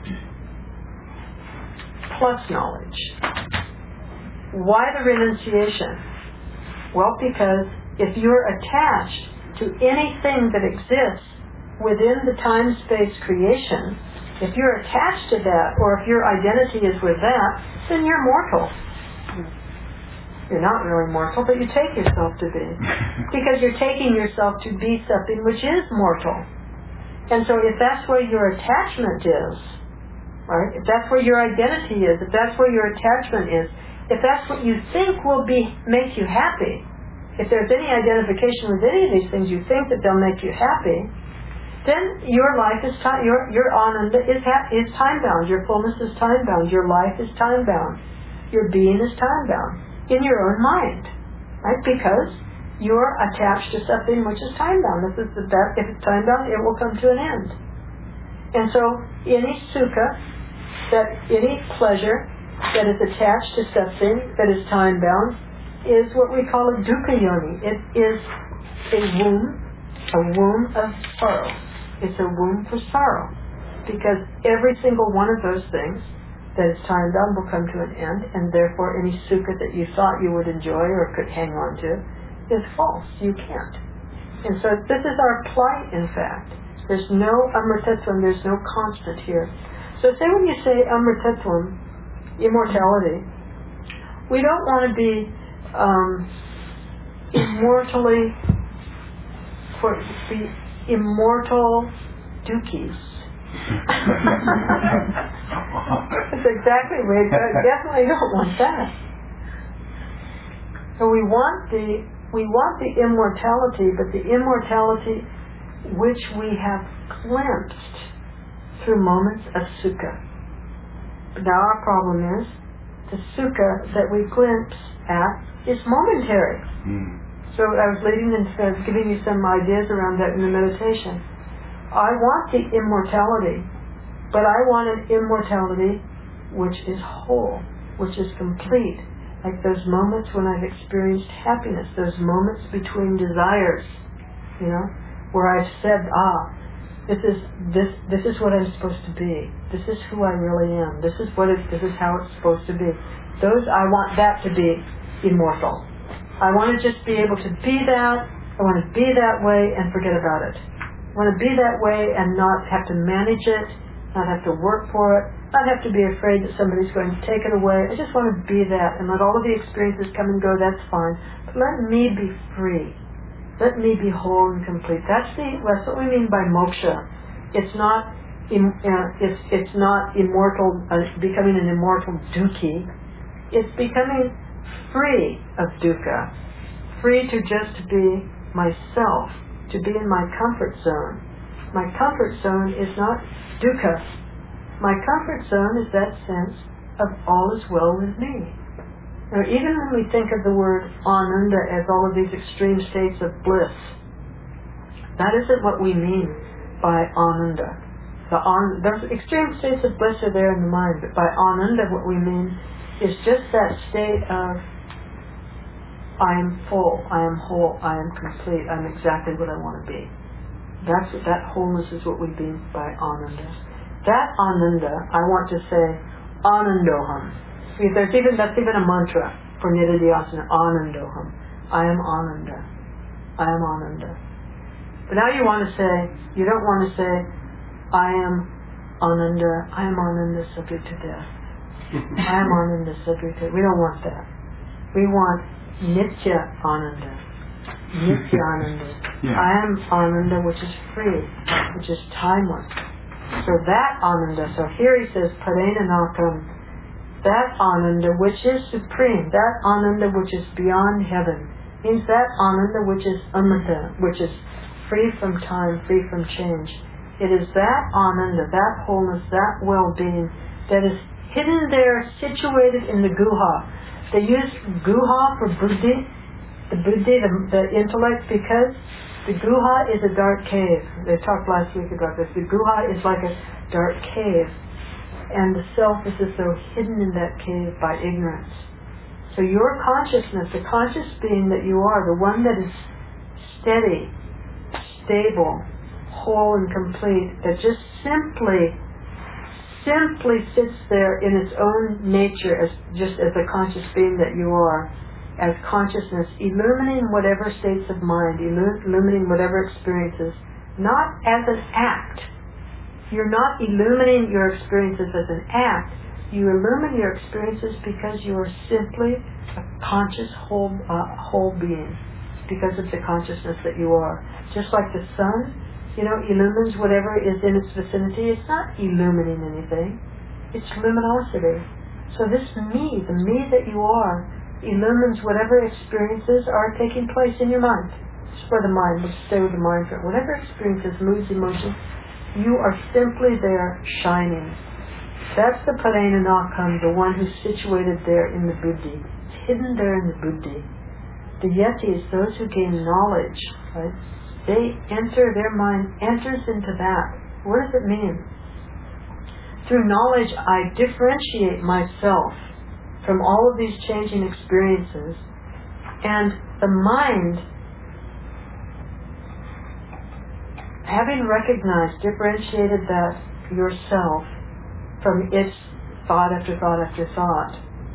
plus knowledge. Why the renunciation? Well, because if you're attached to anything that exists within the time-space creation, if you're attached to that, or if your identity is with that, then you're mortal. You're not really mortal, but you take yourself to be. Because you're taking yourself to be something which is mortal. And so if that's where your attachment is, right, if that's where your identity is, if that's where your attachment is, if that's what you think will be make you happy, if there's any identification with any of these things, you think that they'll make you happy, then your life is time, your your ananda is ha- is time bound. Your fullness is time bound. Your life is time bound. Your being is time bound in your own mind, right? Because you're attached to something which is time bound. If it's that, if it's time bound, it will come to an end. And so, any sukha, that any pleasure that is attached to something that is time bound, is what we call a dukkha yoni. It is a womb, a womb of sorrow. It's a womb for sorrow. Because every single one of those things that is time bound will come to an end, and therefore any sukha that you thought you would enjoy or could hang on to is false. You can't. And so this is our plight, in fact. There's no amritatvam, there's no constant here. So say when you say amritatvam, immortality, we don't want to be um, immortally, for the immortal dookies. That's exactly we definitely don't want that. So we want the we want the immortality, but the immortality which we have glimpsed through moments of sukha. But now our problem is the sukha that we glimpse at is momentary. Mm. So I was leading into giving you some ideas around that in the meditation. I want the immortality, but I want an immortality which is whole, which is complete. Like those moments when I've experienced happiness, those moments between desires, you know, where I've said, ah, this is this this is what I'm supposed to be. This is who I really am. This is what it, this is how it's supposed to be. Those, I want that to be immortal. I want to just be able to be that. I want to be that way and forget about it. I want to be that way and not have to manage it, not have to work for it, not have to be afraid that somebody's going to take it away. I just want to be that and let all of the experiences come and go. That's fine. But let me be free. Let me be whole and complete. That's the that's what we mean by moksha. It's not im, uh, it's it's not immortal, uh, becoming an immortal dukhi. It's becoming free of dukkha, free to just be myself, to be in my comfort zone. My comfort zone is not dukkha. My comfort zone is that sense of all is well with me. Now, even when we think of the word ananda as all of these extreme states of bliss, that isn't what we mean by ananda. The an, those extreme states of bliss are there in the mind, but by ananda what we mean is just that state of I am full, I am whole, I am complete, I'm exactly what I want to be. That's what, that wholeness is what we mean by ananda. That ananda, I want to say anandoham. There's even, that's even a mantra for Nididhyasana, anandoham. I am ananda. I am ananda. But now you want to say, you don't want to say, I am Ananda, I am Ananda subject to death. I am Ananda subject to... We don't want that. We want Nitya Ananda. Nitya Ananda. Yeah. I am Ananda, which is free, which is timeless. So that Ananda, so here he says, Parena Nakam, that Ananda which is supreme, that Ananda which is beyond heaven, means that Ananda which is Amrita, which is free from time, free from change. It is that Ananda, that wholeness, that well-being that is hidden there, situated in the Guha. They use Guha for Buddhi, the Buddhi, the, the intellect, because the Guha is a dark cave. They talked last week about this. The Guha is like a dark cave, and the self is as though hidden in that cave by ignorance. So your consciousness, the conscious being that you are, the one that is steady, stable, whole and complete, that just simply, simply sits there in its own nature as just as a conscious being that you are, as consciousness, illumining whatever states of mind, illu- illumining whatever experiences, not as an act. You're not illumining your experiences as an act. You illumine your experiences because you are simply a conscious whole, uh, whole being, because of the consciousness that you are. Just like the sun, you know, illumines whatever is in its vicinity. It's not illumining anything. It's luminosity. So this me, the me that you are, illumines whatever experiences are taking place in your mind. Just for the mind, let's stay with the mind for whatever experiences, moods, emotions, you are simply there shining. That's the Parena Nakam, the one who's situated there in the Buddhi. It's hidden there in the Buddhi. The Yetis, those who gain knowledge, right? They enter, their mind enters into that. What does it mean? Through knowledge, I differentiate myself from all of these changing experiences, and the mind, having recognized, differentiated that yourself from its thought after thought after thought,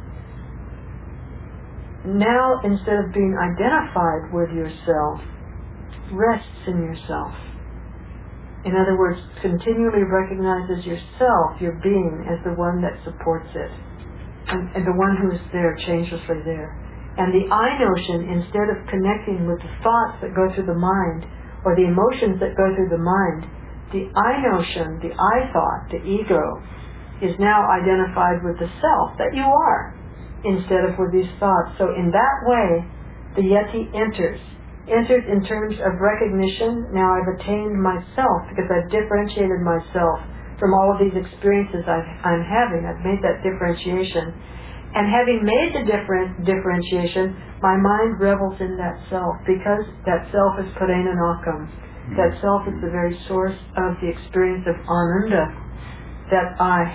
now instead of being identified with yourself, rests in yourself. In other words, continually recognizes yourself, your being, as the one that supports it, and, and the one who is there, changelessly there. And the I notion, instead of connecting with the thoughts that go through the mind, or the emotions that go through the mind, the I notion, the I thought, the ego, is now identified with the self that you are, instead of with these thoughts. So in that way, the Yeti enters. Enters in terms of recognition. Now I've attained myself because I've differentiated myself from all of these experiences I've, I'm having. I've made that differentiation. And having made the different differentiation, my mind revels in that self, because that self is Parena Nakam. That self is the very source of the experience of Ananda that I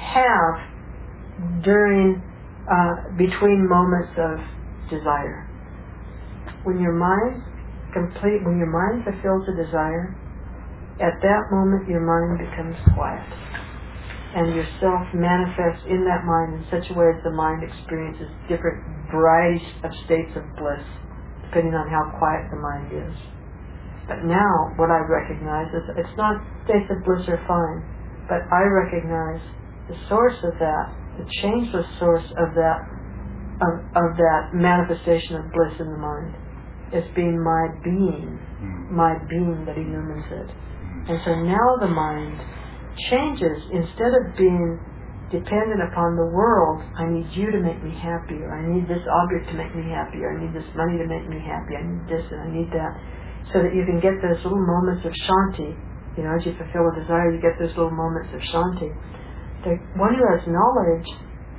have during, uh, between moments of desire. When your mind complete, when your mind fulfills a desire, at that moment your mind becomes quiet, and yourself manifests in that mind in such a way as the mind experiences different varieties of states of bliss, depending on how quiet the mind is. But now, what I recognize is it's not states of bliss are fine, but I recognize the source of that, the changeless source of that, of, of that manifestation of bliss in the mind, as being my being, my being that illumines it. And so now the mind changes. Instead of being dependent upon the world, I need you to make me happy, or I need this object to make me happy, or I need this money to make me happy, I need this and I need that, so that you can get those little moments of shanti. You know, as you fulfill a desire, you get those little moments of shanti. The one who has knowledge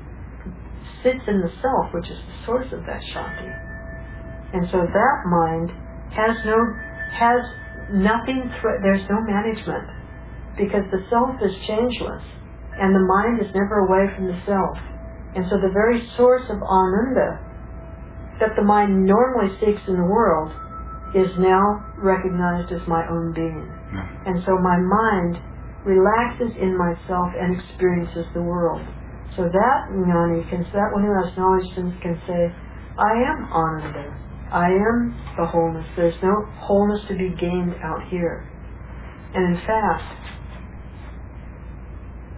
sits in the self, which is the source of that shanti. And so that mind has no, has nothing, th- there's no management, because the self is changeless, and the mind is never away from the self. And so the very source of Ananda that the mind normally seeks in the world is now recognized as my own being. And so my mind relaxes in myself and experiences the world. So that jnani, can, that one who has knowledge can say, I am Ananda. I am the wholeness. There's no wholeness to be gained out here. And in fact,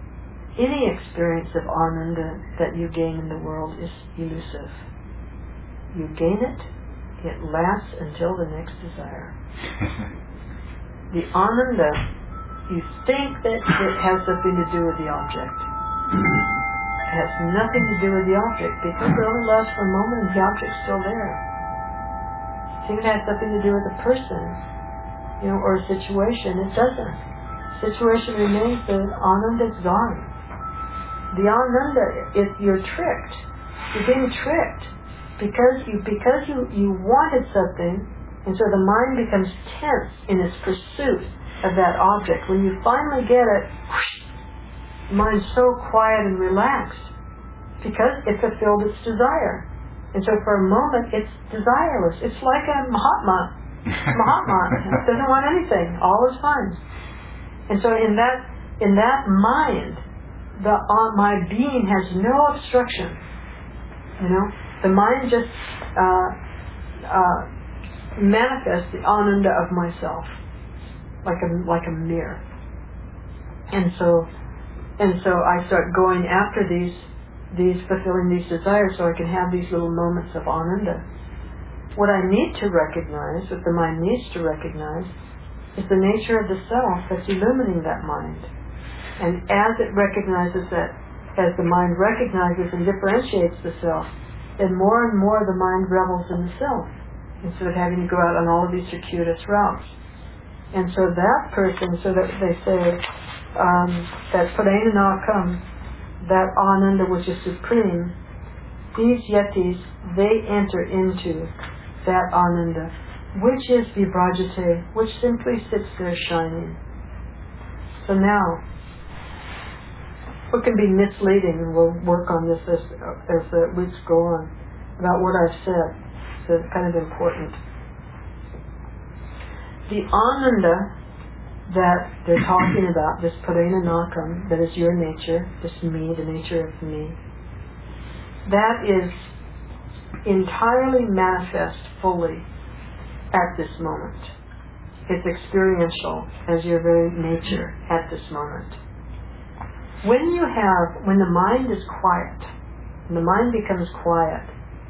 any experience of ananda that you gain in the world is elusive. You gain it, it lasts until the next desire. The ananda, you think that it has something to do with the object. It has nothing to do with the object because it only lasts for a moment and the object's still there. You think it has something to do with the person, you know, or a situation. It doesn't. Situation remains, the ananda is gone. The ananda, if you're tricked, you're being tricked because you because you, you wanted something, and so the mind becomes tense in its pursuit of that object. When you finally get it, whoosh, the mind's so quiet and relaxed because it fulfilled its desire. And so for a moment, it's desireless. It's like a Mahatma. Mahatma doesn't want anything. All is fine. And so in that in that mind, the uh, my being has no obstruction. You know, the mind just uh, uh, manifests the ananda of myself, like a like a mirror. And so and so I start going after these these fulfilling these desires, so I can have these little moments of ananda. What I need to recognize, what the mind needs to recognize, is the nature of the self that's illumining that mind. And as it recognizes that, as the mind recognizes and differentiates the self, then more and more the mind revels in the self, instead of having to go out on all of these circuitous routes. And so that person, so that they say, um, that Parinanakam, that ananda which is supreme, these yetis, they enter into that ananda, which is Vibrajate, which simply sits there shining. So now, what can be misleading, and we'll work on this as, as the weeks go on, about what I've said, so it's kind of important. The ananda that they're talking about, this Parinanakam, that is your nature, this me, the nature of me, that is entirely manifest fully at this moment. It's experiential as your very nature at this moment. When you have, when the mind is quiet, when the mind becomes quiet,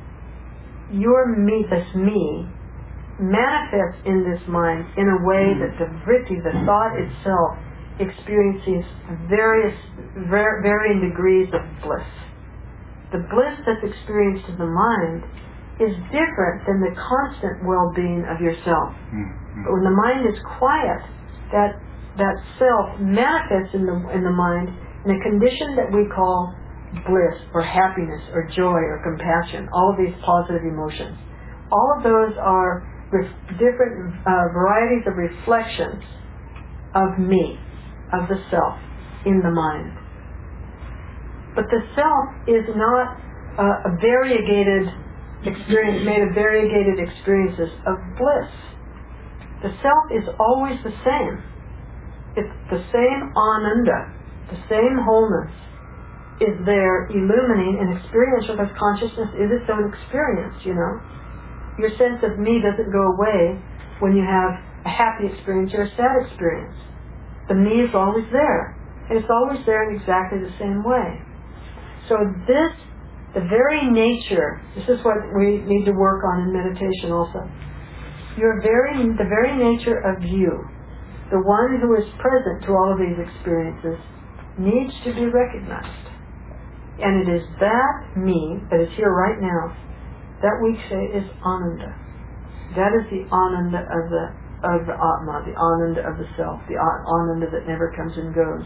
your me, this me, manifests in this mind in a way that the vritti, the thought itself, experiences various, var- varying degrees of bliss. The bliss that's experienced in the mind is different than the constant well-being of yourself. Mm-hmm. But when the mind is quiet, that that self manifests in the in the mind in a condition that we call bliss or happiness or joy or compassion. All of these positive emotions. All of those are ref- different uh, varieties of reflections of me, of the self, in the mind. But the self is not uh, a variegated experience, made of variegated experiences of bliss. The self is always the same. It's the same ananda, the same wholeness is there illumining and experiential, because consciousness is its own experience, you know. Your sense of me doesn't go away when you have a happy experience or a sad experience. The me is always there, and it's always there in exactly the same way. So this, the very nature, this is what we need to work on in meditation also. Your very, the very nature of you, the one who is present to all of these experiences, needs to be recognized. And it is that me that is here right now that we say is ananda. That is the ananda of the of the atma, the ananda of the self, the ananda that never comes and goes.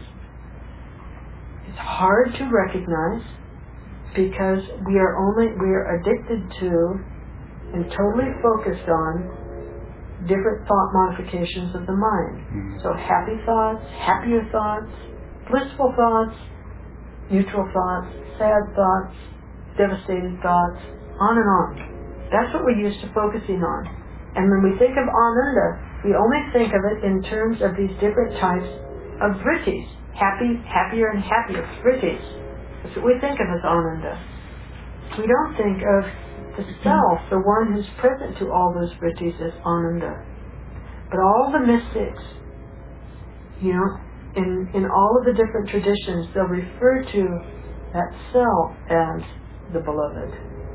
It's hard to recognize because we are only we are addicted to and totally focused on different thought modifications of the mind. Mm-hmm. So happy thoughts, happier thoughts, blissful thoughts, neutral thoughts, sad thoughts, devastated thoughts, on and on. That's what we're used to focusing on. And when we think of ananda, we only think of it in terms of these different types of vrittis. Happy, happier and happier vrittis. That's what we think of as ananda. We don't think of the self, the one who's present to all those vrittis, as ananda. But all the mystics, you know, in, in all of the different traditions, they'll refer to that self as the beloved.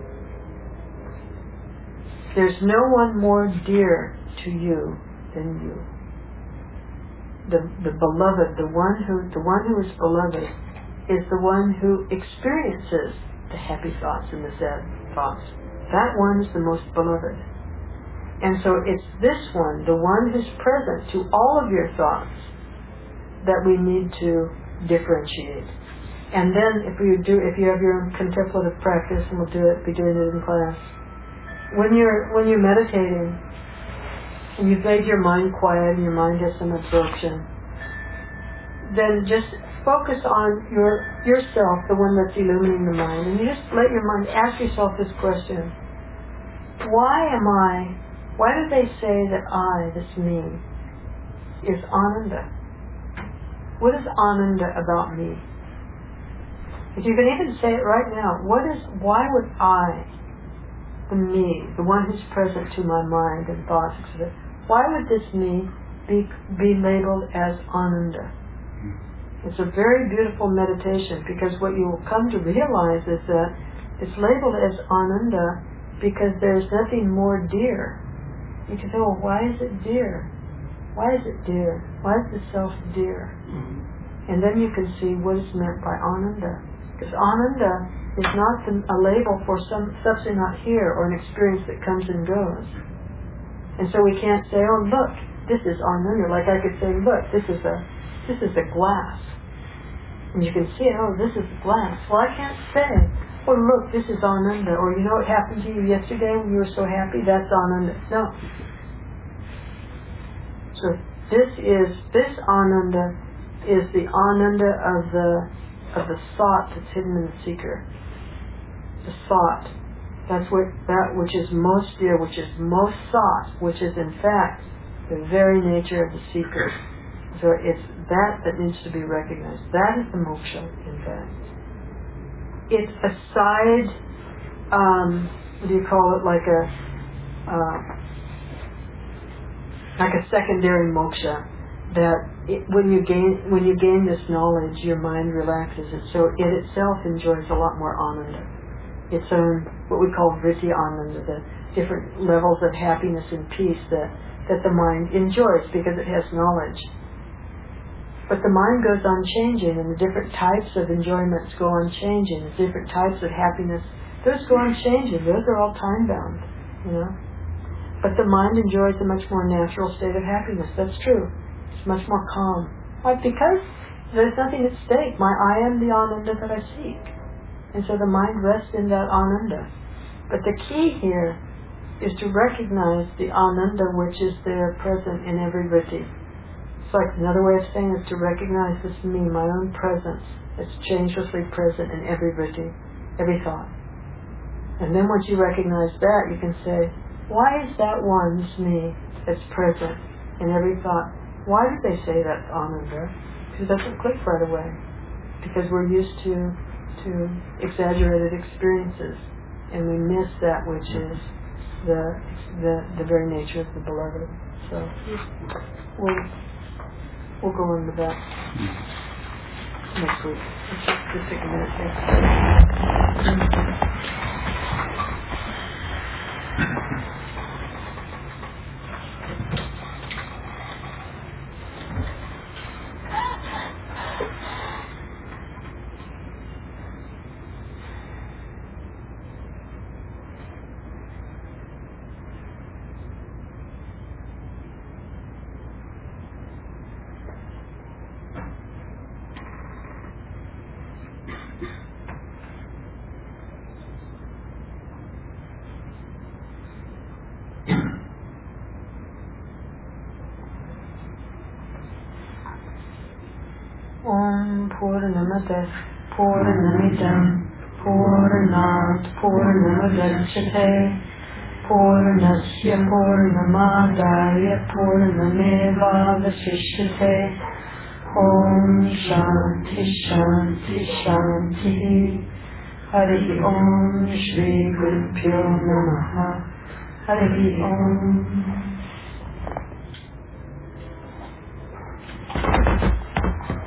There's no one more dear to you than you. The, the beloved, the one who, the one who is beloved, is the one who experiences the happy thoughts and the sad thoughts. That one is the most beloved. And so it's this one, the one who's present to all of your thoughts, that we need to differentiate. And then if you do, if you have your own contemplative practice, and we'll do it, be doing it in class, when you're when you're meditating and you've made your mind quiet and your mind has some absorption, then just focus on your yourself, the one that's illuminating the mind, and you just let your mind ask yourself this question: Why am I? Why do they say that I, this me, is Ananda? What is Ananda about me? If you can even say it right now, what is? Why would I, the me, the one who's present to my mind and thoughts, et cetera, why would this me be be labeled as Ananda? It's a very beautiful meditation, because what you will come to realize is that it's labeled as Ananda because there's nothing more dear. You can say, well, why is it dear? Why is it dear? Why is the self dear? And then you can see what is meant by Ananda. Because Ananda is not a label for some something not here, or an experience that comes and goes. And so we can't say, oh look, this is Ananda. Like I could say, look, this is a this is a glass. And you can see it, oh, this is a glass. Well, I can't say, oh look, this is Ananda, or you know what happened to you yesterday when you were so happy, that's Ananda. No. So this is this Ananda is the Ananda of the of the thought that's hidden in the seeker. The thought. That's what that which is most dear, which is most sought, which is in fact the very nature of the seeker. So it's that that needs to be recognized. That is the moksha, in fact. It's a side, um, what do you call it, like a uh, like a secondary moksha. That it, when you gain when you gain this knowledge, your mind relaxes, and so it itself enjoys a lot more ananda. Its own, what we call vritti ananda, the different levels of happiness and peace that, that the mind enjoys because it has knowledge. But the mind goes on changing, and the different types of enjoyments go on changing, the different types of happiness, those go on changing. Those are all time-bound, you know. But the mind enjoys a much more natural state of happiness. That's true. It's much more calm. Why? Because there's nothing at stake. My I am the Ananda that I seek. And so the mind rests in that Ananda. But the key here is to recognize the Ananda which is there present in every vritti. It's like another way of saying is to recognize this me, my own presence, that's changelessly present in every vritti, every thought. And then once you recognize that, you can say, why is that one, this me, that's present in every thought? Why do they say that's Ananda? Because it doesn't click right away. Because we're used to to exaggerated experiences, and we miss that which is the the, the very nature of the beloved. So we'll we'll go on with that next week. Let's just, just take a minute here. Om Purnamada Purnamidam Purnat Purnamudachyate Purnasya Purnamadaya Purnameva Vasishyate. Om Shanti Shanti Shanti. Hari Om Shri Gurubhyo Namaha. Hari Om.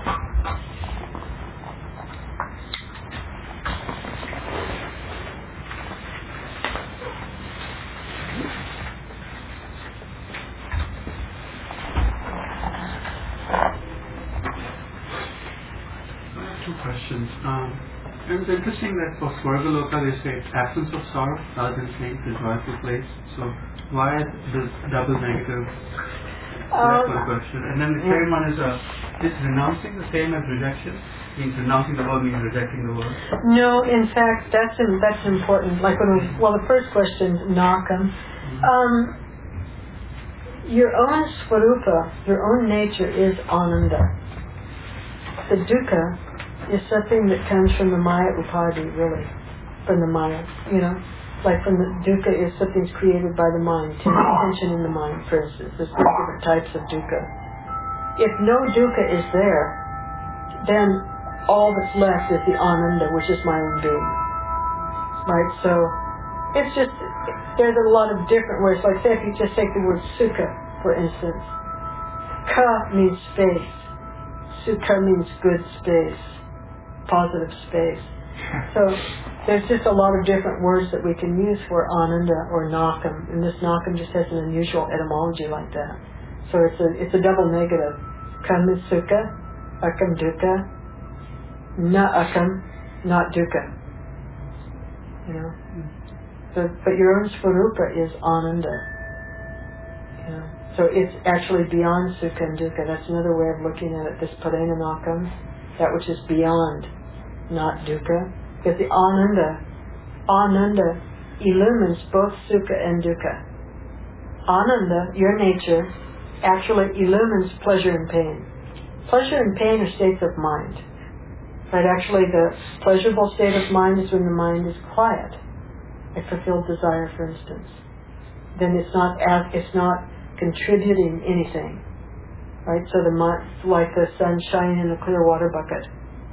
questions. Um, it was interesting that for Swargaloka they say absence of sorrow rather than saying the joyful place. So why this double negative? So that's one question. And then the second one is, uh, is renouncing the same as rejection? Means renouncing the world means rejecting the world? No, in fact, that's in, that's important. Like when we, well, the first question, Nakam. Mm-hmm. Um, your own Swarupa, your own nature is Ananda. The dukkha is something that comes from the Maya Upadi, really, from the Maya, you know, like from the dukkha is something's created by the mind, tension in the mind, for instance. There's different types of dukkha. If no dukkha is there, then all that's left is the Ananda, which is my own being, right? So it's just, there's a lot of different words. Like say if you just take the word sukha, for instance, ka means space. Sukha means good space, positive space. So there's just a lot of different words that we can use for Ananda or Nakam, and this Nakam just has an unusual etymology like that. So it's a it's a double negative. Kam is Sukha, Akam Dukkha, Na Akam, not Dukkha. You know. So, but your own Swarupa is Ananda. You know. So it's actually beyond Sukha and Dukkha. That's another way of looking at it. This Parenanakam, that which is beyond, not Dukkha. Because the Ananda, Ananda illumines both Sukha and Dukkha. Ananda, your nature, actually illumines pleasure and pain. Pleasure and pain are states of mind. Right? Actually, the pleasurable state of mind is when the mind is quiet. A fulfilled desire, for instance. Then it's not as, it's not contributing anything, right? So the like the sun shining in a clear water bucket,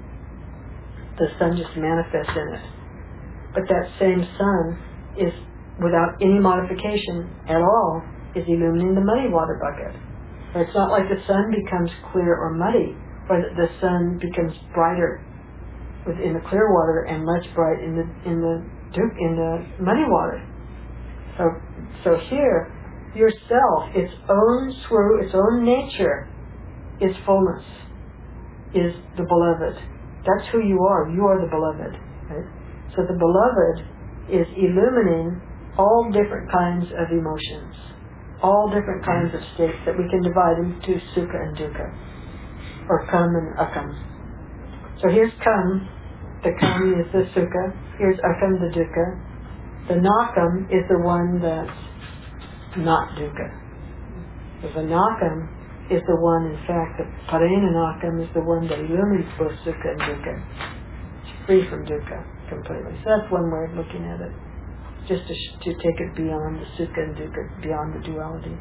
the sun just manifests in it. But that same sun is, without any modification at all, is illumining the muddy water bucket. But it's not like the sun becomes clear or muddy, or that the sun becomes brighter within the clear water and less bright in the in the in the muddy water. So so here, yourself, its own swarup, its own nature, is fullness, is the beloved. That's who you are. You are the beloved. Right? So the beloved is illumining all different kinds of emotions, all different kinds of states that we can divide into Sukha and Dukkha, or Kam and Akam. So here's Kam, the Kam is the Sukha, here's Akam, the Dukkha. The Nakam is the one that's not Dukkha. The Vinakam is the one, in fact, the Parenanakam is the one that illumines both Sukha and Dukkha. It's free from Dukkha completely. So that's one way of looking at it. Just to, sh- to take it beyond the Sukha and Dukkha, beyond the duality.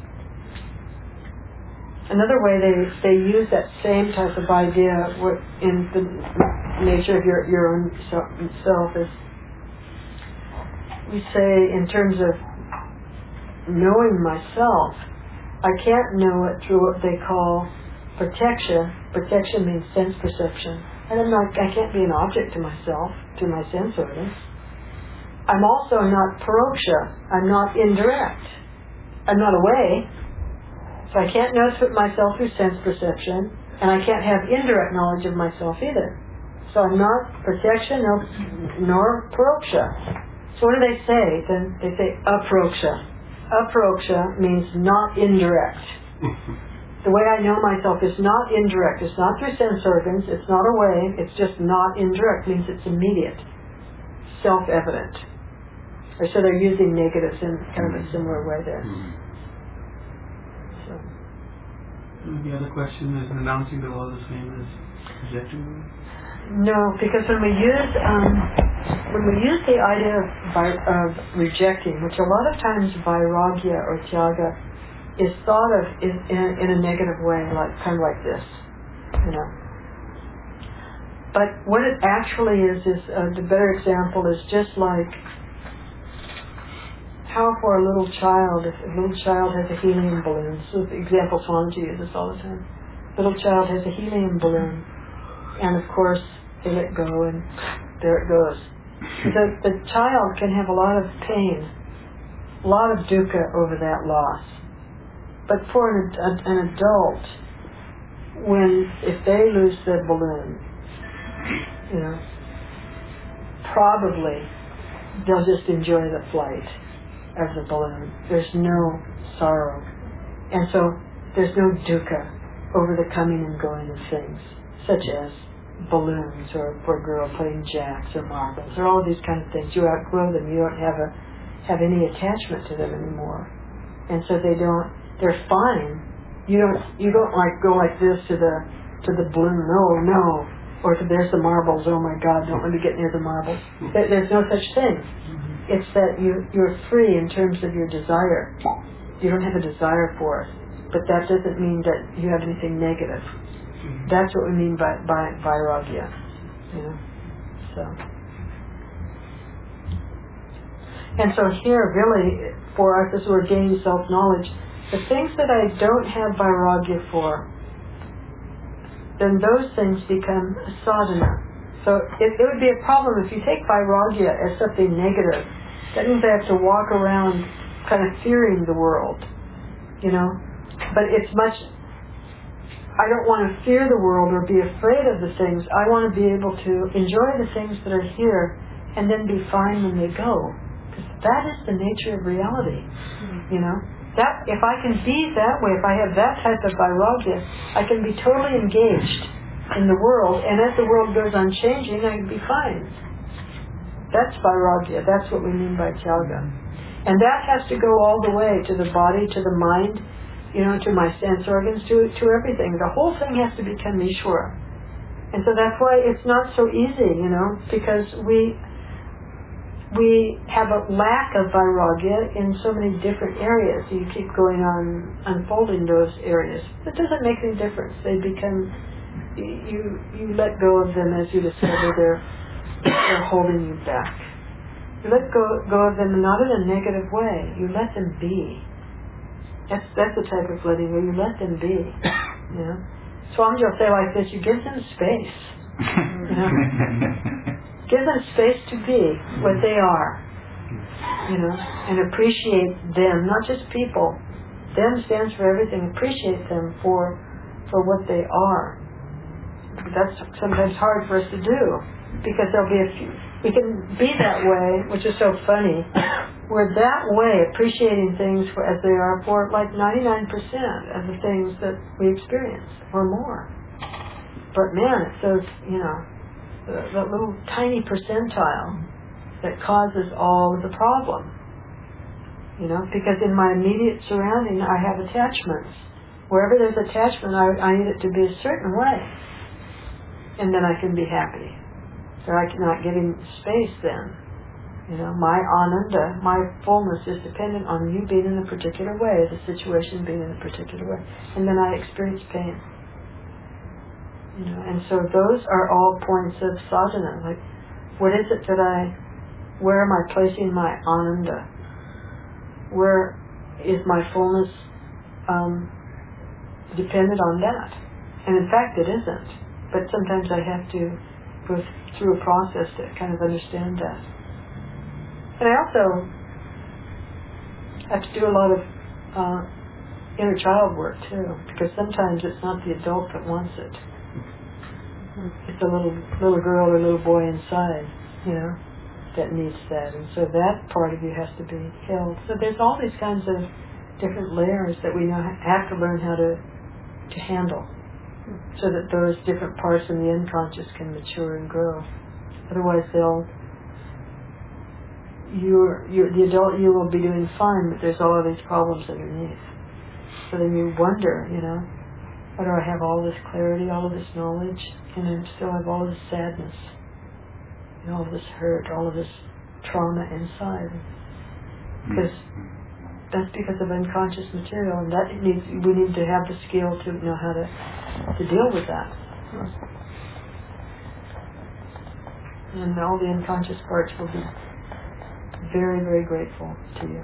Another way they, they use that same type of idea in the nature of your, your own self is, we say in terms of knowing myself, I can't know it through what they call protection. Protection means sense perception. And I'm not, I can't be an object to myself, to my sense organs. I'm also not paroksha. I'm not indirect. I'm not away. So I can't know myself through sense perception, and I can't have indirect knowledge of myself either. So I'm not protection nor, nor paroksha. So what do they say? Then they say aproksha. Aproksha means not indirect. The way I know myself is not indirect. It's not through sense organs. It's not away. It's just not indirect. Means it's immediate, self-evident. Or so they're using negatives in kind of a similar way there. So. The other question is renouncing the world the same as rejecting the world? No, because when we use um, when we use the idea of, vi- of rejecting, which a lot of times vairagya or tyaga is thought of in, in, in a negative way, like kind of like this, you know. But what it actually is is uh, the better example is just like how for a little child, if a little child has a helium balloon. So the example Swamiji uses all the time. Little child has a helium balloon, and of course they let go, and there it goes. The, the child can have a lot of pain, a lot of dukkha over that loss. But for an, an adult, when if they lose their balloon, you know, probably they'll just enjoy the flight of the balloon. There's no sorrow. And so there's no dukkha over the coming and going of things, such as balloons or for a girl playing jacks or marbles or all these kind of things. You outgrow them. You don't have a have any attachment to them anymore. And so they don't, they're fine. You don't you don't like go like this to the to the balloon, no, no. Or to there's the marbles, oh my God, don't let me get near the marbles. There, there's no such thing. It's that you, you're free in terms of your desire. You don't have a desire for it. But that doesn't mean that you have anything negative. That's what we mean by, by vairagya. You know? So. And so here, really, for us as we're gaining self-knowledge, the things that I don't have vairagya for, then those things become sadhana. So it, it would be a problem if you take vairagya as something negative. That means I have to walk around kind of fearing the world, you know. But it's much, I don't want to fear the world or be afraid of the things. I want to be able to enjoy the things that are here and then be fine when they go. Because that is the nature of reality, you know. That, if I can be that way, if I have that type of vairagya, I can be totally engaged in the world, and as the world goes on changing, I can be fine. That's vairagya. That's what we mean by tyaga. And that has to go all the way to the body, to the mind, you know, to my sense organs, to to everything. The whole thing has to become Ishvara. And so that's why it's not so easy, you know, because we we have a lack of vairagya in so many different areas. You keep going on unfolding those areas. It doesn't make any difference. They become, you you let go of them as you discover they're, they're holding you back. You let go, go of them not in a negative way. You let them be. That's that's the type of letting go. You let them be. You know? Swamiji will say like this, you give them space. You know? Give them space to be what they are, you know, and appreciate them, not just people. Them stands for everything. Appreciate them for for what they are. But that's sometimes hard for us to do because there'll be a few. We can be that way, which is so funny. We're that way, appreciating things for as they are for like ninety-nine percent of the things that we experience or more. But man, it's those, you know, that little tiny percentile that causes all of the problem. You know, because in my immediate surrounding I have attachments. Wherever there's attachment, I, I need it to be a certain way. And then I can be happy. So I'm not giving space then. You know, my ananda, my fullness is dependent on you being in a particular way, the situation being in a particular way. And then I experience pain. You know, and so those are all points of sadhana. Like, what is it that I, where am I placing my ananda? Where is my fullness um, dependent on that? And in fact, it isn't. But sometimes I have to go through a process to kind of understand that. And I also have to do a lot of uh, inner child work too, because sometimes it's not the adult that wants it. It's a little little girl or little boy inside, you know, that needs that. And so that part of you has to be held. So there's all these kinds of different layers that we know have to learn how to to handle, so that those different parts in the unconscious can mature and grow. Otherwise, they'll you're, you're the adult you will be doing fine, but there's all of these problems underneath. So then you wonder, you know, why do I have all this clarity, all of this knowledge, and I still have all of this sadness, and all of this hurt, all of this trauma inside? Because that's because of unconscious material, and that needs we need to have the skill to know how to to deal with that. And all the unconscious parts will be very, very grateful to you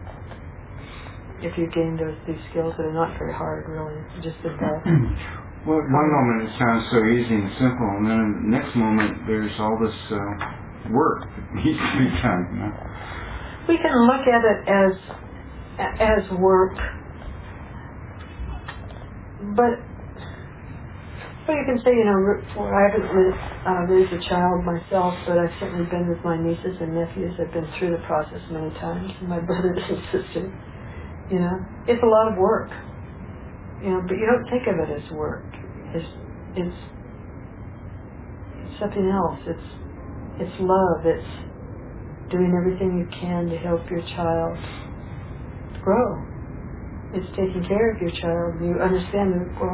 if you gain those these skills that are not very hard, really, just develop. Well, one moment it sounds so easy and simple, and then the next moment there's all this uh, work that needs to be done. You know? We can look at it as as work, but Well, you can say, you know, for, I haven't lived, uh, raised a child myself, but I've certainly been with my nieces and nephews. I've been through the process many times, and my brothers and sisters. You know, it's a lot of work. You know, but you don't think of it as work. It's it's, it's something else. It's it's love. It's doing everything you can to help your child grow. It's taking care of your child. You understand that, well,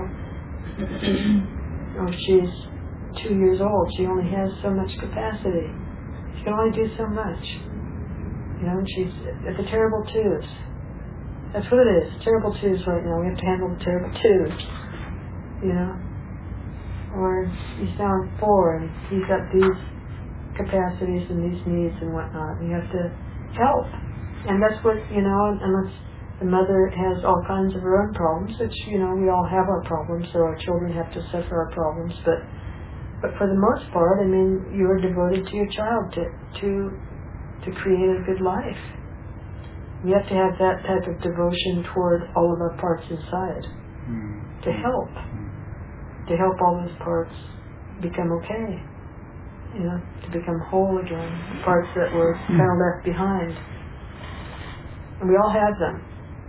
oh, she's two years old. She only has so much capacity. She can only do so much. You know, she's at the terrible twos. That's what it is. Terrible twos right now. We have to handle the terrible twos. You know? Or he's now four and he's got these capacities and these needs and whatnot. And you have to help. And that's what, you know, unless the mother has all kinds of her own problems, which, you know, we all have our problems, so our children have to suffer our problems. But but for the most part, I mean, you are devoted to your child to to to create a good life. We have to have that type of devotion toward all of our parts inside mm. to help, mm. to help all those parts become okay, you know, to become whole again, parts that were mm. kind of left behind. And we all have them,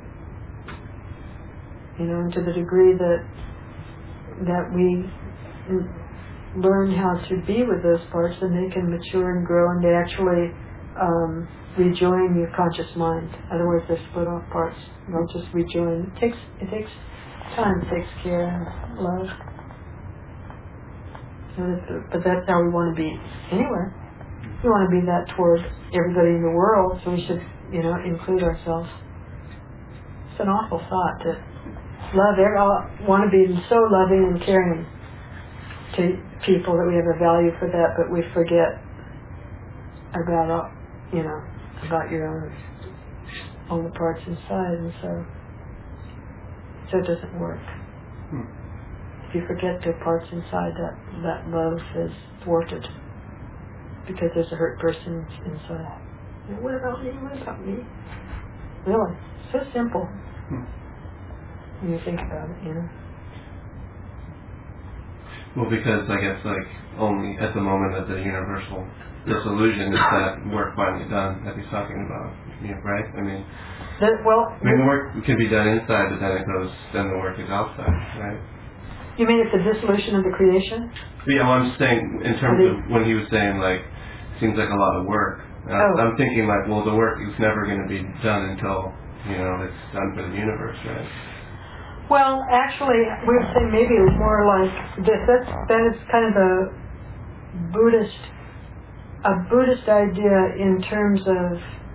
you know, and to the degree that that we learn how to be with those parts, then they can mature and grow, and they actually um, rejoin your conscious mind. Otherwise, they're split off parts. They'll just rejoin. It takes it takes time, it takes care and love. So, but that's how we want to be anyway. We want to be that toward everybody in the world, so we should, you know, include ourselves. It's an awful thought to love. Every, want to be so loving and caring to people that we have a value for that, but we forget about, you know, about your own, all the parts inside, and so so it doesn't work. Hmm. If you forget the parts inside, that that love is thwarted because there's a hurt person inside. You know, what about me? What about me? Really, so simple hmm. when you think about it, you know. Well, because I guess like only at the moment of the universal disillusion is that work finally done that he's talking about, you know, right? I mean, that, well, I mean, the work can be done inside, but then it goes, then the work is outside, right? You mean it's the dissolution of the creation? Yeah, well, I'm just saying in terms of when he was saying like, seems like a lot of work. Uh, oh. I'm thinking like, well, the work is never going to be done until, you know, it's done for the universe, right? Well, actually, we would say maybe it was more like this. That's, that is kind of a Buddhist, a Buddhist idea in terms of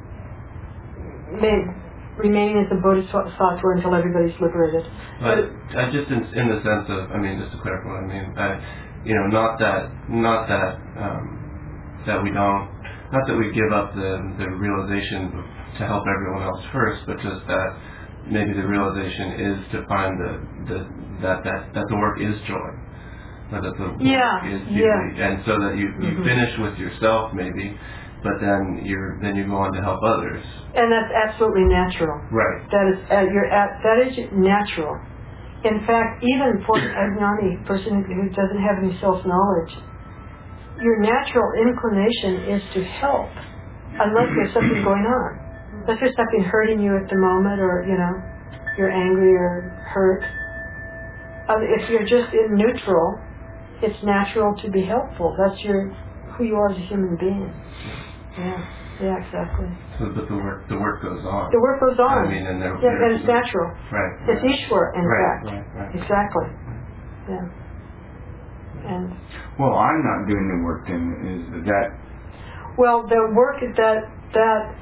may, remaining as a Buddhist sattva until everybody's liberated. But, but uh, just in, in the sense of, I mean, just to clarify what I mean, uh, you know, not that, not that, um, that we don't, not that we give up the the realization to help everyone else first, but just that maybe the realization is to find the, the that, that that the work is joy, that the work yeah, is beauty, yeah. and so that you, you mm-hmm. finish with yourself maybe, but then you're then you go on to help others. And that's absolutely natural. Right. That is uh, you're at that is natural. In fact, even for an ajnani person who doesn't have any self-knowledge, your natural inclination is to help, unless there's something going on. Unless there's something hurting you at the moment, or, you know, you're angry or hurt. Uh, if you're just in neutral, it's natural to be helpful. That's your who you are as a human being. Yeah, yeah, exactly. So, but the work, the work goes on. The work goes on. I mean, and, there, yeah, and it's natural. Right. It's right. Ishwar, in right, fact. Right, right. Exactly. Yeah. And. Well, I'm not doing the work. Then is that? Well, the work is that that.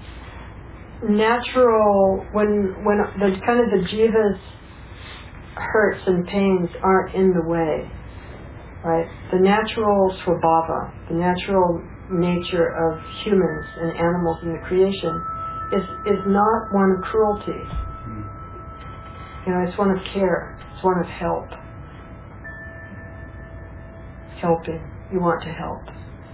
Natural, when when the kind of the jiva's hurts and pains aren't in the way, right? The natural svabhava, the natural nature of humans and animals in the creation is is not one of cruelty. Mm. You know, it's one of care. It's one of help. Helping. You want to help.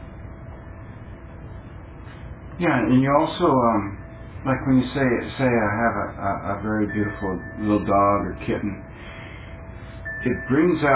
Yeah, and you also. Um, Like when you say, say I have a, a, a very beautiful little dog or kitten, it brings out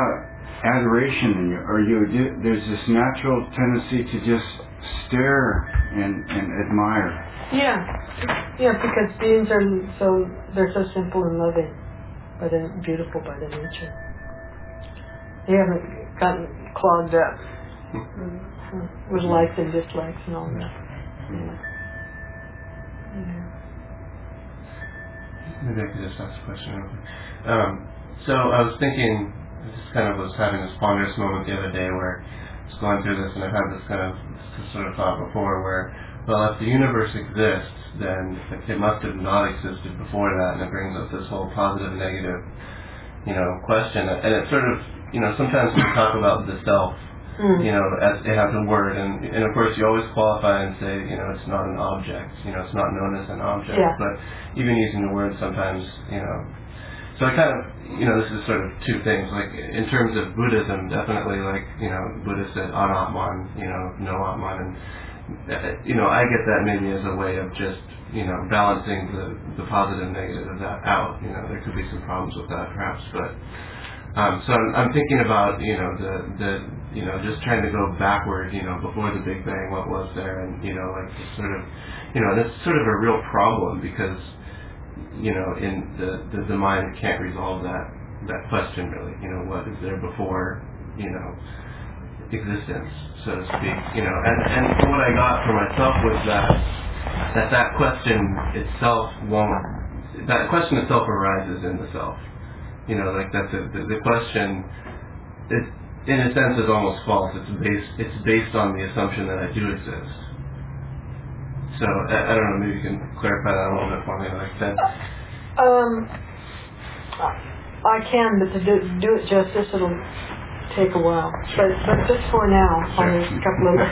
adoration in you, or you there's this natural tendency to just stare and, and admire. Yeah, yeah, because beings are so they're so simple and loving, but they're beautiful by their nature. They haven't gotten clogged up with likes and dislikes and all that. Yeah. Yeah. Maybe I could just ask a question. Um, so I was thinking, I just kind of was having this ponderous moment the other day where I was going through this, and I've had this kind of this sort of thought before where, well, if the universe exists, then it must have not existed before that, and it brings up this whole positive, negative, you know, question. And it sort of, you know, sometimes we talk about the self, mm. you know, as it has a word, and and of course you always qualify and say, you know, it's not an object, you know, it's not known as an object, yeah. but even using the word sometimes, you know, so I kind of, you know, this is sort of two things, like in terms of Buddhism, definitely like, you know, Buddha said anatman, you know, no atman, and, uh, you know, I get that maybe as a way of just, you know, balancing the, the positive and negative of that out, you know, there could be some problems with that perhaps, but, um, so I'm, I'm thinking about, you know, the, the, you know, just trying to go backward, you know, before the Big Bang, what was there, and, you know, like sort of, you know, that's sort of a real problem because, you know, in the, the, the mind can't resolve that, that question really, you know, what is there before, you know, existence, so to speak, you know, and, and what I got for myself was that, that that question itself won't, that question itself arises in the self. You know, like that the, the, the question, it, in a sense, is almost false. It's based it's based on the assumption that I do exist. So I, I don't know. Maybe you can clarify that a little bit for me, like that. Um, I can, but to do, do it justice, it'll take a while. But but just for now, Sure. on a couple of.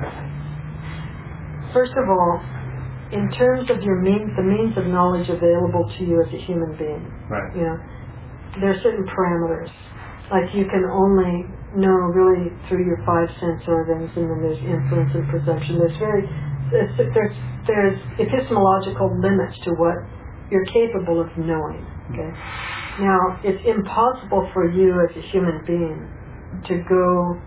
First of all, in terms of your means, the means of knowledge available to you as a human being, right? You know. There are certain parameters, like you can only know really through your five sense organs, and then there's influence and perception. There's very there's there's, there's epistemological limits to what you're capable of knowing. Okay, now it's impossible for you as a human being to go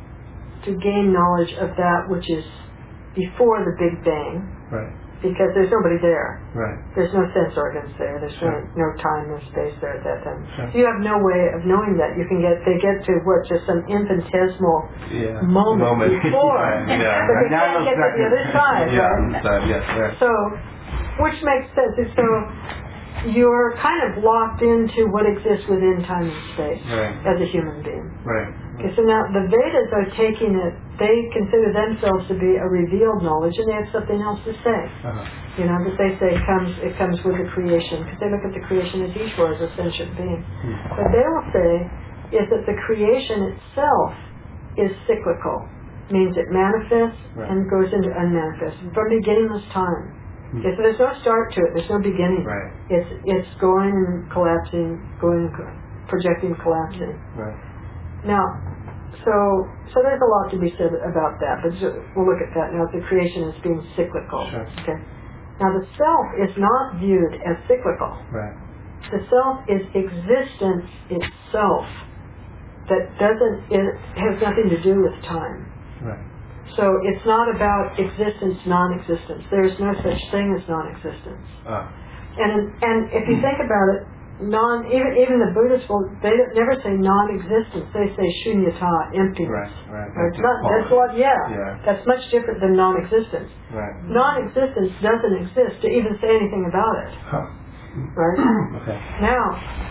to gain knowledge of that which is before the Big Bang. Right. Because there's nobody there. Right. There's no sense organs there. There's Sure. no, no time, no space there at that time. Sure. So you have no way of knowing that. You can get, they get to what, just some infinitesimal yeah. moment, moment before. right. Yeah. But they can't get to the other side, yeah. right? Side, yes, right. So, which makes sense. And so you're kind of locked into what exists within time and space right. as a human being. Right. Okay, so now the Vedas are taking it, they consider themselves to be a revealed knowledge, and they have something else to say. Uh-huh. You know, that they say comes it comes with the creation, because they look at the creation as Ishwar, as a sentient being. Hmm. What they will say is that the creation itself is cyclical, means it manifests right. and goes into unmanifest from beginningless time. Hmm. Okay, so there's no start to it, there's no beginning. Right. It's it's going and collapsing, going, projecting, collapsing. Right. Now, so so there's a lot to be said about that, but we'll look at that now. The creation is being cyclical. Sure. Okay. Now the self is not viewed as cyclical. Right. The self is existence itself that doesn't, it has nothing to do with time. Right. So it's not about existence, non-existence. There is no such thing as non-existence. Ah. And and if you think about it, non even even the Buddhists will they never say non-existence. They say shunyata, emptiness. Right. Right. Right? Not, that's what. Yeah, yeah. That's much different than non-existence. Right. Non-existence doesn't exist to even say anything about it. Huh. Right. Okay. Now,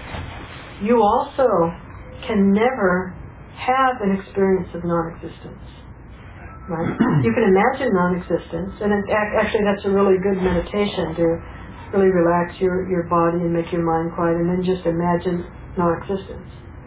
you also can never have an experience of non-existence. Right. You can imagine non-existence, and it, actually that's a really good meditation to really relax your, your body and make your mind quiet, and then just imagine non-existence.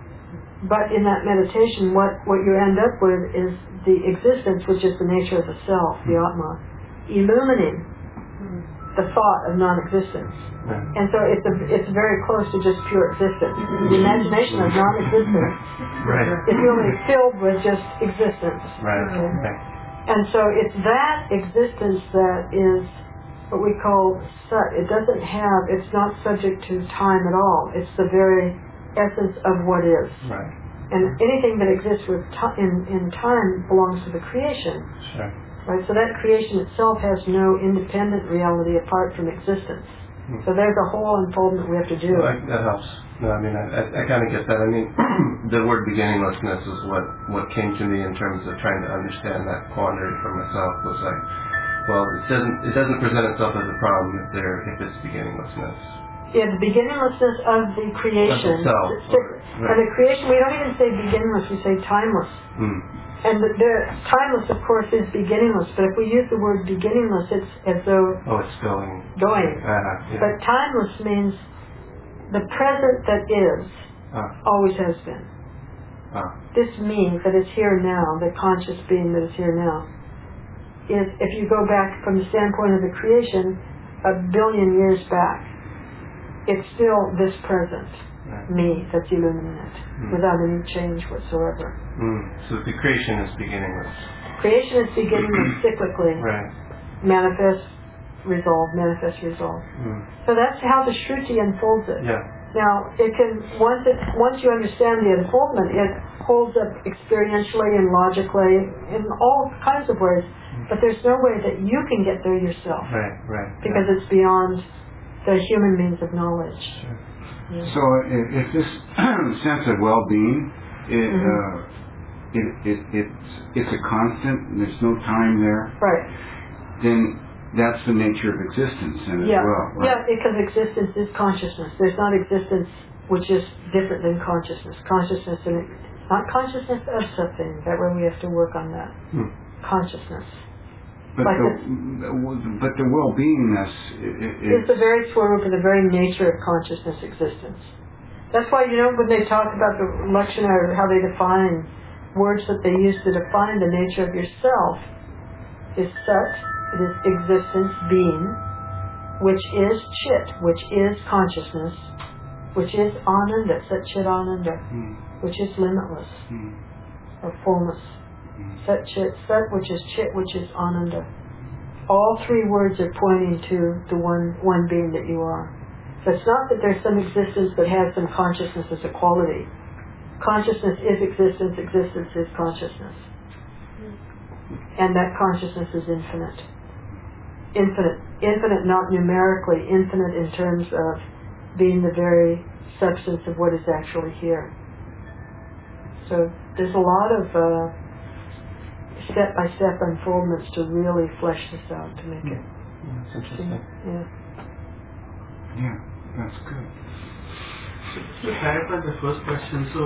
But in that meditation, what, what you end up with is the existence, which is the nature of the self, the Atma, illumining the thought of non-existence. And so it's a, it's very close to just pure existence. The imagination of non-existence right. is really filled with just existence. Right. Okay? Right. And so it's that existence that is what we call sut. It doesn't have, it's not subject to time at all. It's the very essence of what is. Right. And anything that exists with ti- in, in time belongs to the creation. Sure. Right? So that creation itself has no independent reality apart from existence. Hmm. So there's a whole unfoldment we have to do. Well, I, that helps. No, I mean, I, I, I kind of get that. I mean, the word beginninglessness is what, what came to me in terms of trying to understand that quandary for myself. Was like, well, it doesn't it doesn't present itself as a problem if there if it's beginninglessness. Yeah, the beginninglessness of the creation. Of itself, or, right. And the creation, we don't even say beginningless, we say timeless. Mm. And the, the timeless, of course, is beginningless. But if we use the word beginningless, it's as though Oh, it's going. Going. Uh, yeah. But timeless means the present that is Ah. always has been. Ah. This me that is here now, the conscious being that is here now, is, if you go back from the standpoint of the creation, a billion years back, it's still this present Right. me that's illuminate, mm. without any change whatsoever. Mm. So the creation is beginningless. Creation is beginningless cyclically. Right. Manifest, resolve, manifest, resolve. Mm. So that's how the Shruti unfolds it. Yeah. Now, it can once it once you understand the unfoldment, it holds up experientially and logically in all kinds of ways. Mm. But there's no way that you can get there yourself. Right. Right. Because yeah. it's beyond the human means of knowledge. Sure. Yeah. So if, if this sense of well-being, it, mm-hmm. uh, it, it, it's, it's a constant, there's no time there, right. then that's the nature of existence then yeah. as well. Right? Yeah, because existence is consciousness. There's not existence which is different than consciousness. Consciousness, and it, not consciousness of something. That way we have to work on that. Hmm. Consciousness. But, like the, but the well-beingness is the very swarup of the very nature of consciousness existence. That's why, you know, when they talk about the Lakshana, or how they define words that they use to define the nature of yourself, is Sat, it is existence, being, which is Chit, which is consciousness, which is Ananda, Sat Chit Ananda, mm. which is limitless, mm. or fullness. mm. Sat Chit, Sat, which is Chit, which is Ananda. All three words are pointing to the one one being that you are. So it's not that there's some existence that has some consciousness as a quality. Consciousness is existence, existence is consciousness. And that consciousness is infinite. Infinite. Infinite not numerically, infinite in terms of being the very substance of what is actually here. So there's a lot of uh, step-by-step unfoldments to really flesh this out, to make it. That's interesting. Yeah. Yeah, that's good. To clarify the first question, so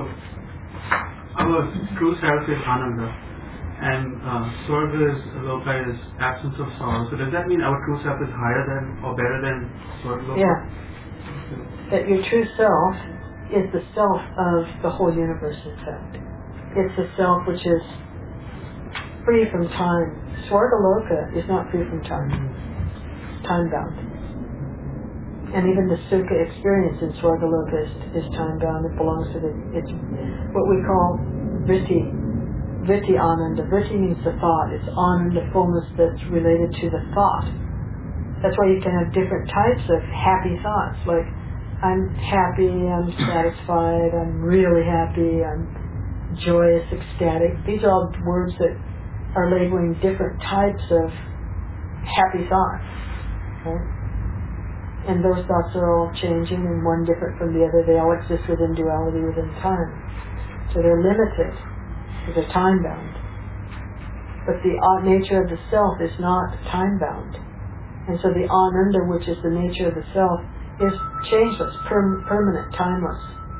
our true self is Ananda, and uh, Swarga is Loka is absence of sorrow. So does that mean our true self is higher than or better than Swarga Loka? Yeah. That your true self is the self of the whole universe, in fact. It's the self which is free from time. Swarga Loka is not free from time. It's time-bound. And even the Sukha experience in Swarga Loka is, is time-bound. It belongs to the, it's what we call Vritti. Vritti Ananda. Vritti means the thought. It's Ananda, fullness that's related to the thought. That's why you can have different types of happy thoughts, like I'm happy, I'm satisfied, I'm really happy, I'm joyous, ecstatic. These are all words that are labeling different types of happy thoughts. Right? And those thoughts are all changing, and one different from the other. They all exist within duality, within time. So they're limited, because they're time-bound. But the nature of the self is not time-bound. And so the Ananda, which is the nature of the self, is changeless, per- permanent, timeless.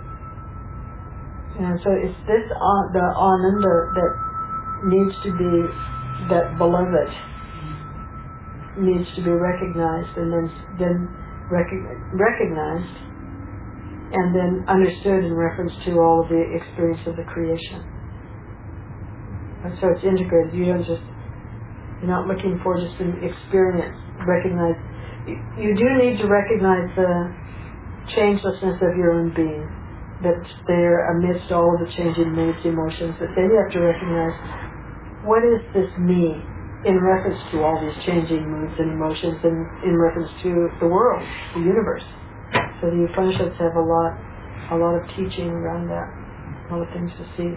And so it's this, uh, the Ananda that needs to be, that beloved needs to be recognized, and then then rec- recognized, and then understood in reference to all of the experience of the creation. And so it's integrated. You don't just, you're not looking for just an experience. Recognize, you, you do need to recognize the changelessness of your own being, that's there amidst all of the changing moods, emotions, but then you have to recognize, what is this me in reference to all these changing moods and emotions, and in reference to the world, the universe. So the Upanishads have a lot, a lot of teaching around that. all the things to see.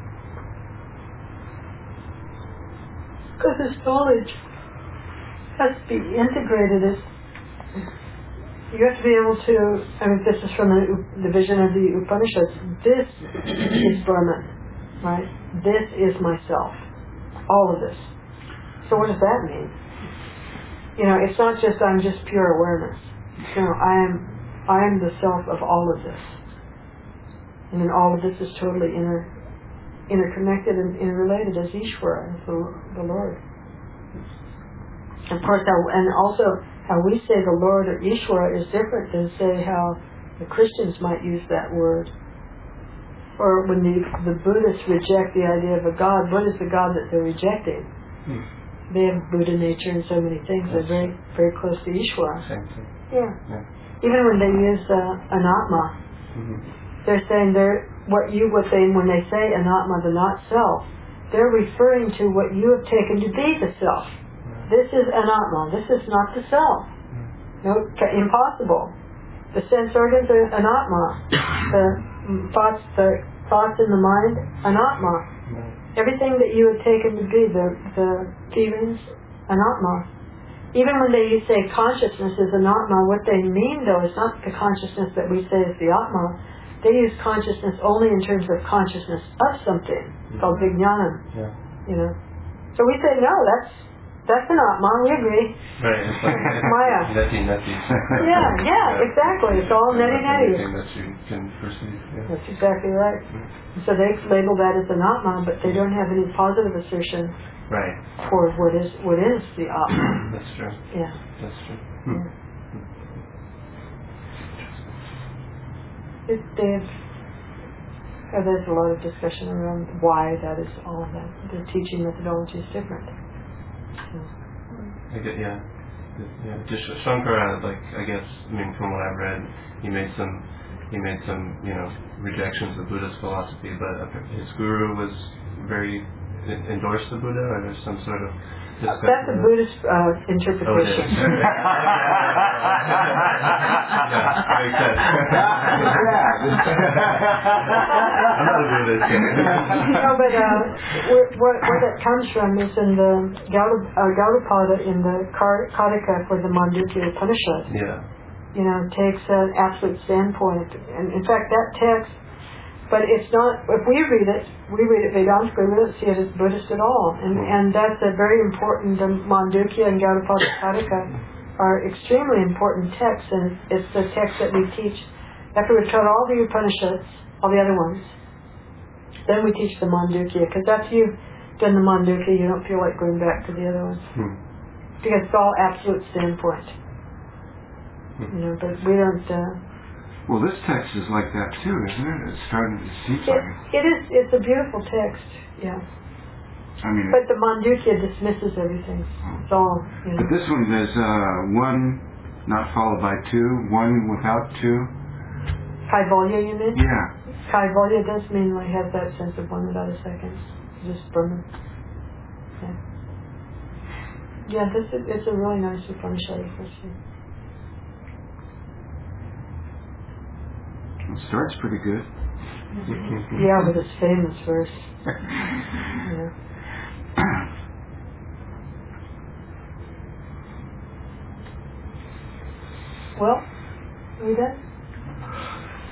Because this knowledge has to be integrated. It's, you have to be able to, I mean, this is from the, the vision of the Upanishads. This is Brahman, right? This is myself. All of this. So what does that mean? You know, it's not just I'm just pure awareness. You know, I am I am the self of all of this. And then all of this is totally inter, interconnected and interrelated as Ishvara, as the, the Lord. Of course, how, and also how we say the Lord or Ishvara is different than say how the Christians might use that word. Or when the, the Buddhists reject the idea of a God, what is the God that they're rejecting? Hmm. They have Buddha nature and so many things. They're very, very close to Ishvara. Same thing. Yeah. yeah. Even when they use uh, anatma, mm-hmm. they're saying they're what you what they when they say anatma, the not self, they're referring to what you have taken to be the self. Right. This is anatma. This is not the self. Right. No, impossible. The sense organs are anatma. The thoughts, the thoughts in the mind, anatma. Right. Everything that you have taken to be, the the feelings, anatma. Even when they say consciousness is anatma, what they mean though is not the consciousness that we say is the atma. They use consciousness only in terms of consciousness of something mm-hmm. called vijnanam. Yeah. You know, so we say no, that's that's an atma. We agree. Right. It's like Maya. Netty, netty. Yeah, yeah, yeah, exactly. It's all netty, netty. Anything that you can perceive. Yeah. That's exactly right. Mm-hmm. So they label that as an atma, but they don't have any positive assertion. Right. For what is what is the atma. That's true. Yeah. That's true. Hmm. Yeah. It, they've, uh, there's a lot of discussion around why that is all that. The teaching methodology is different. So. I get, yeah. Yeah. Just Shankara, like, I guess, I mean, from what I've read, he made some, he made some, you know, rejections of Buddhist philosophy, but his guru was very endorse the Buddha, or there's some sort of uh, that's a Buddhist uh, interpretation. Oh, it is. yeah, makes sense. I'm not a Buddhist. No, but uh, where, where, where that comes from is in the Gauda, uh, Gaudapada in the Kataka for the Mandukya Upanishad. Yeah. You know, takes an absolute standpoint, and in fact, that text. But it's not, if we read it, we read it Vedantically, we don't see it as Buddhist at all. And mm. and that's a very important, the Mandukya and Gaudapada Kataka are extremely important texts, and it's the text that we teach. After we've taught all the Upanishads, all the other ones, then we teach the Mandukya, because after you've done the Mandukya, you don't feel like going back to the other ones. Mm. Because it's all absolute standpoint. Mm. You know, but we don't... Uh, Well, this text is like that too, isn't it? It's starting to seem it, like it. It is. It's a beautiful text. Yeah. I mean. But the Mandukya dismisses everything. Oh. It's all. You know. But this one, there's uh, one not followed by two, one without two. Kaivalya, you mean? Yeah. Kaivalya does mean like has that sense of one without a second. Just Brahman. Yeah. Yeah. This is. It's a really nice Upanishad for sure. It starts pretty good. Yeah, with its famous verse. Yeah. Well, are we done?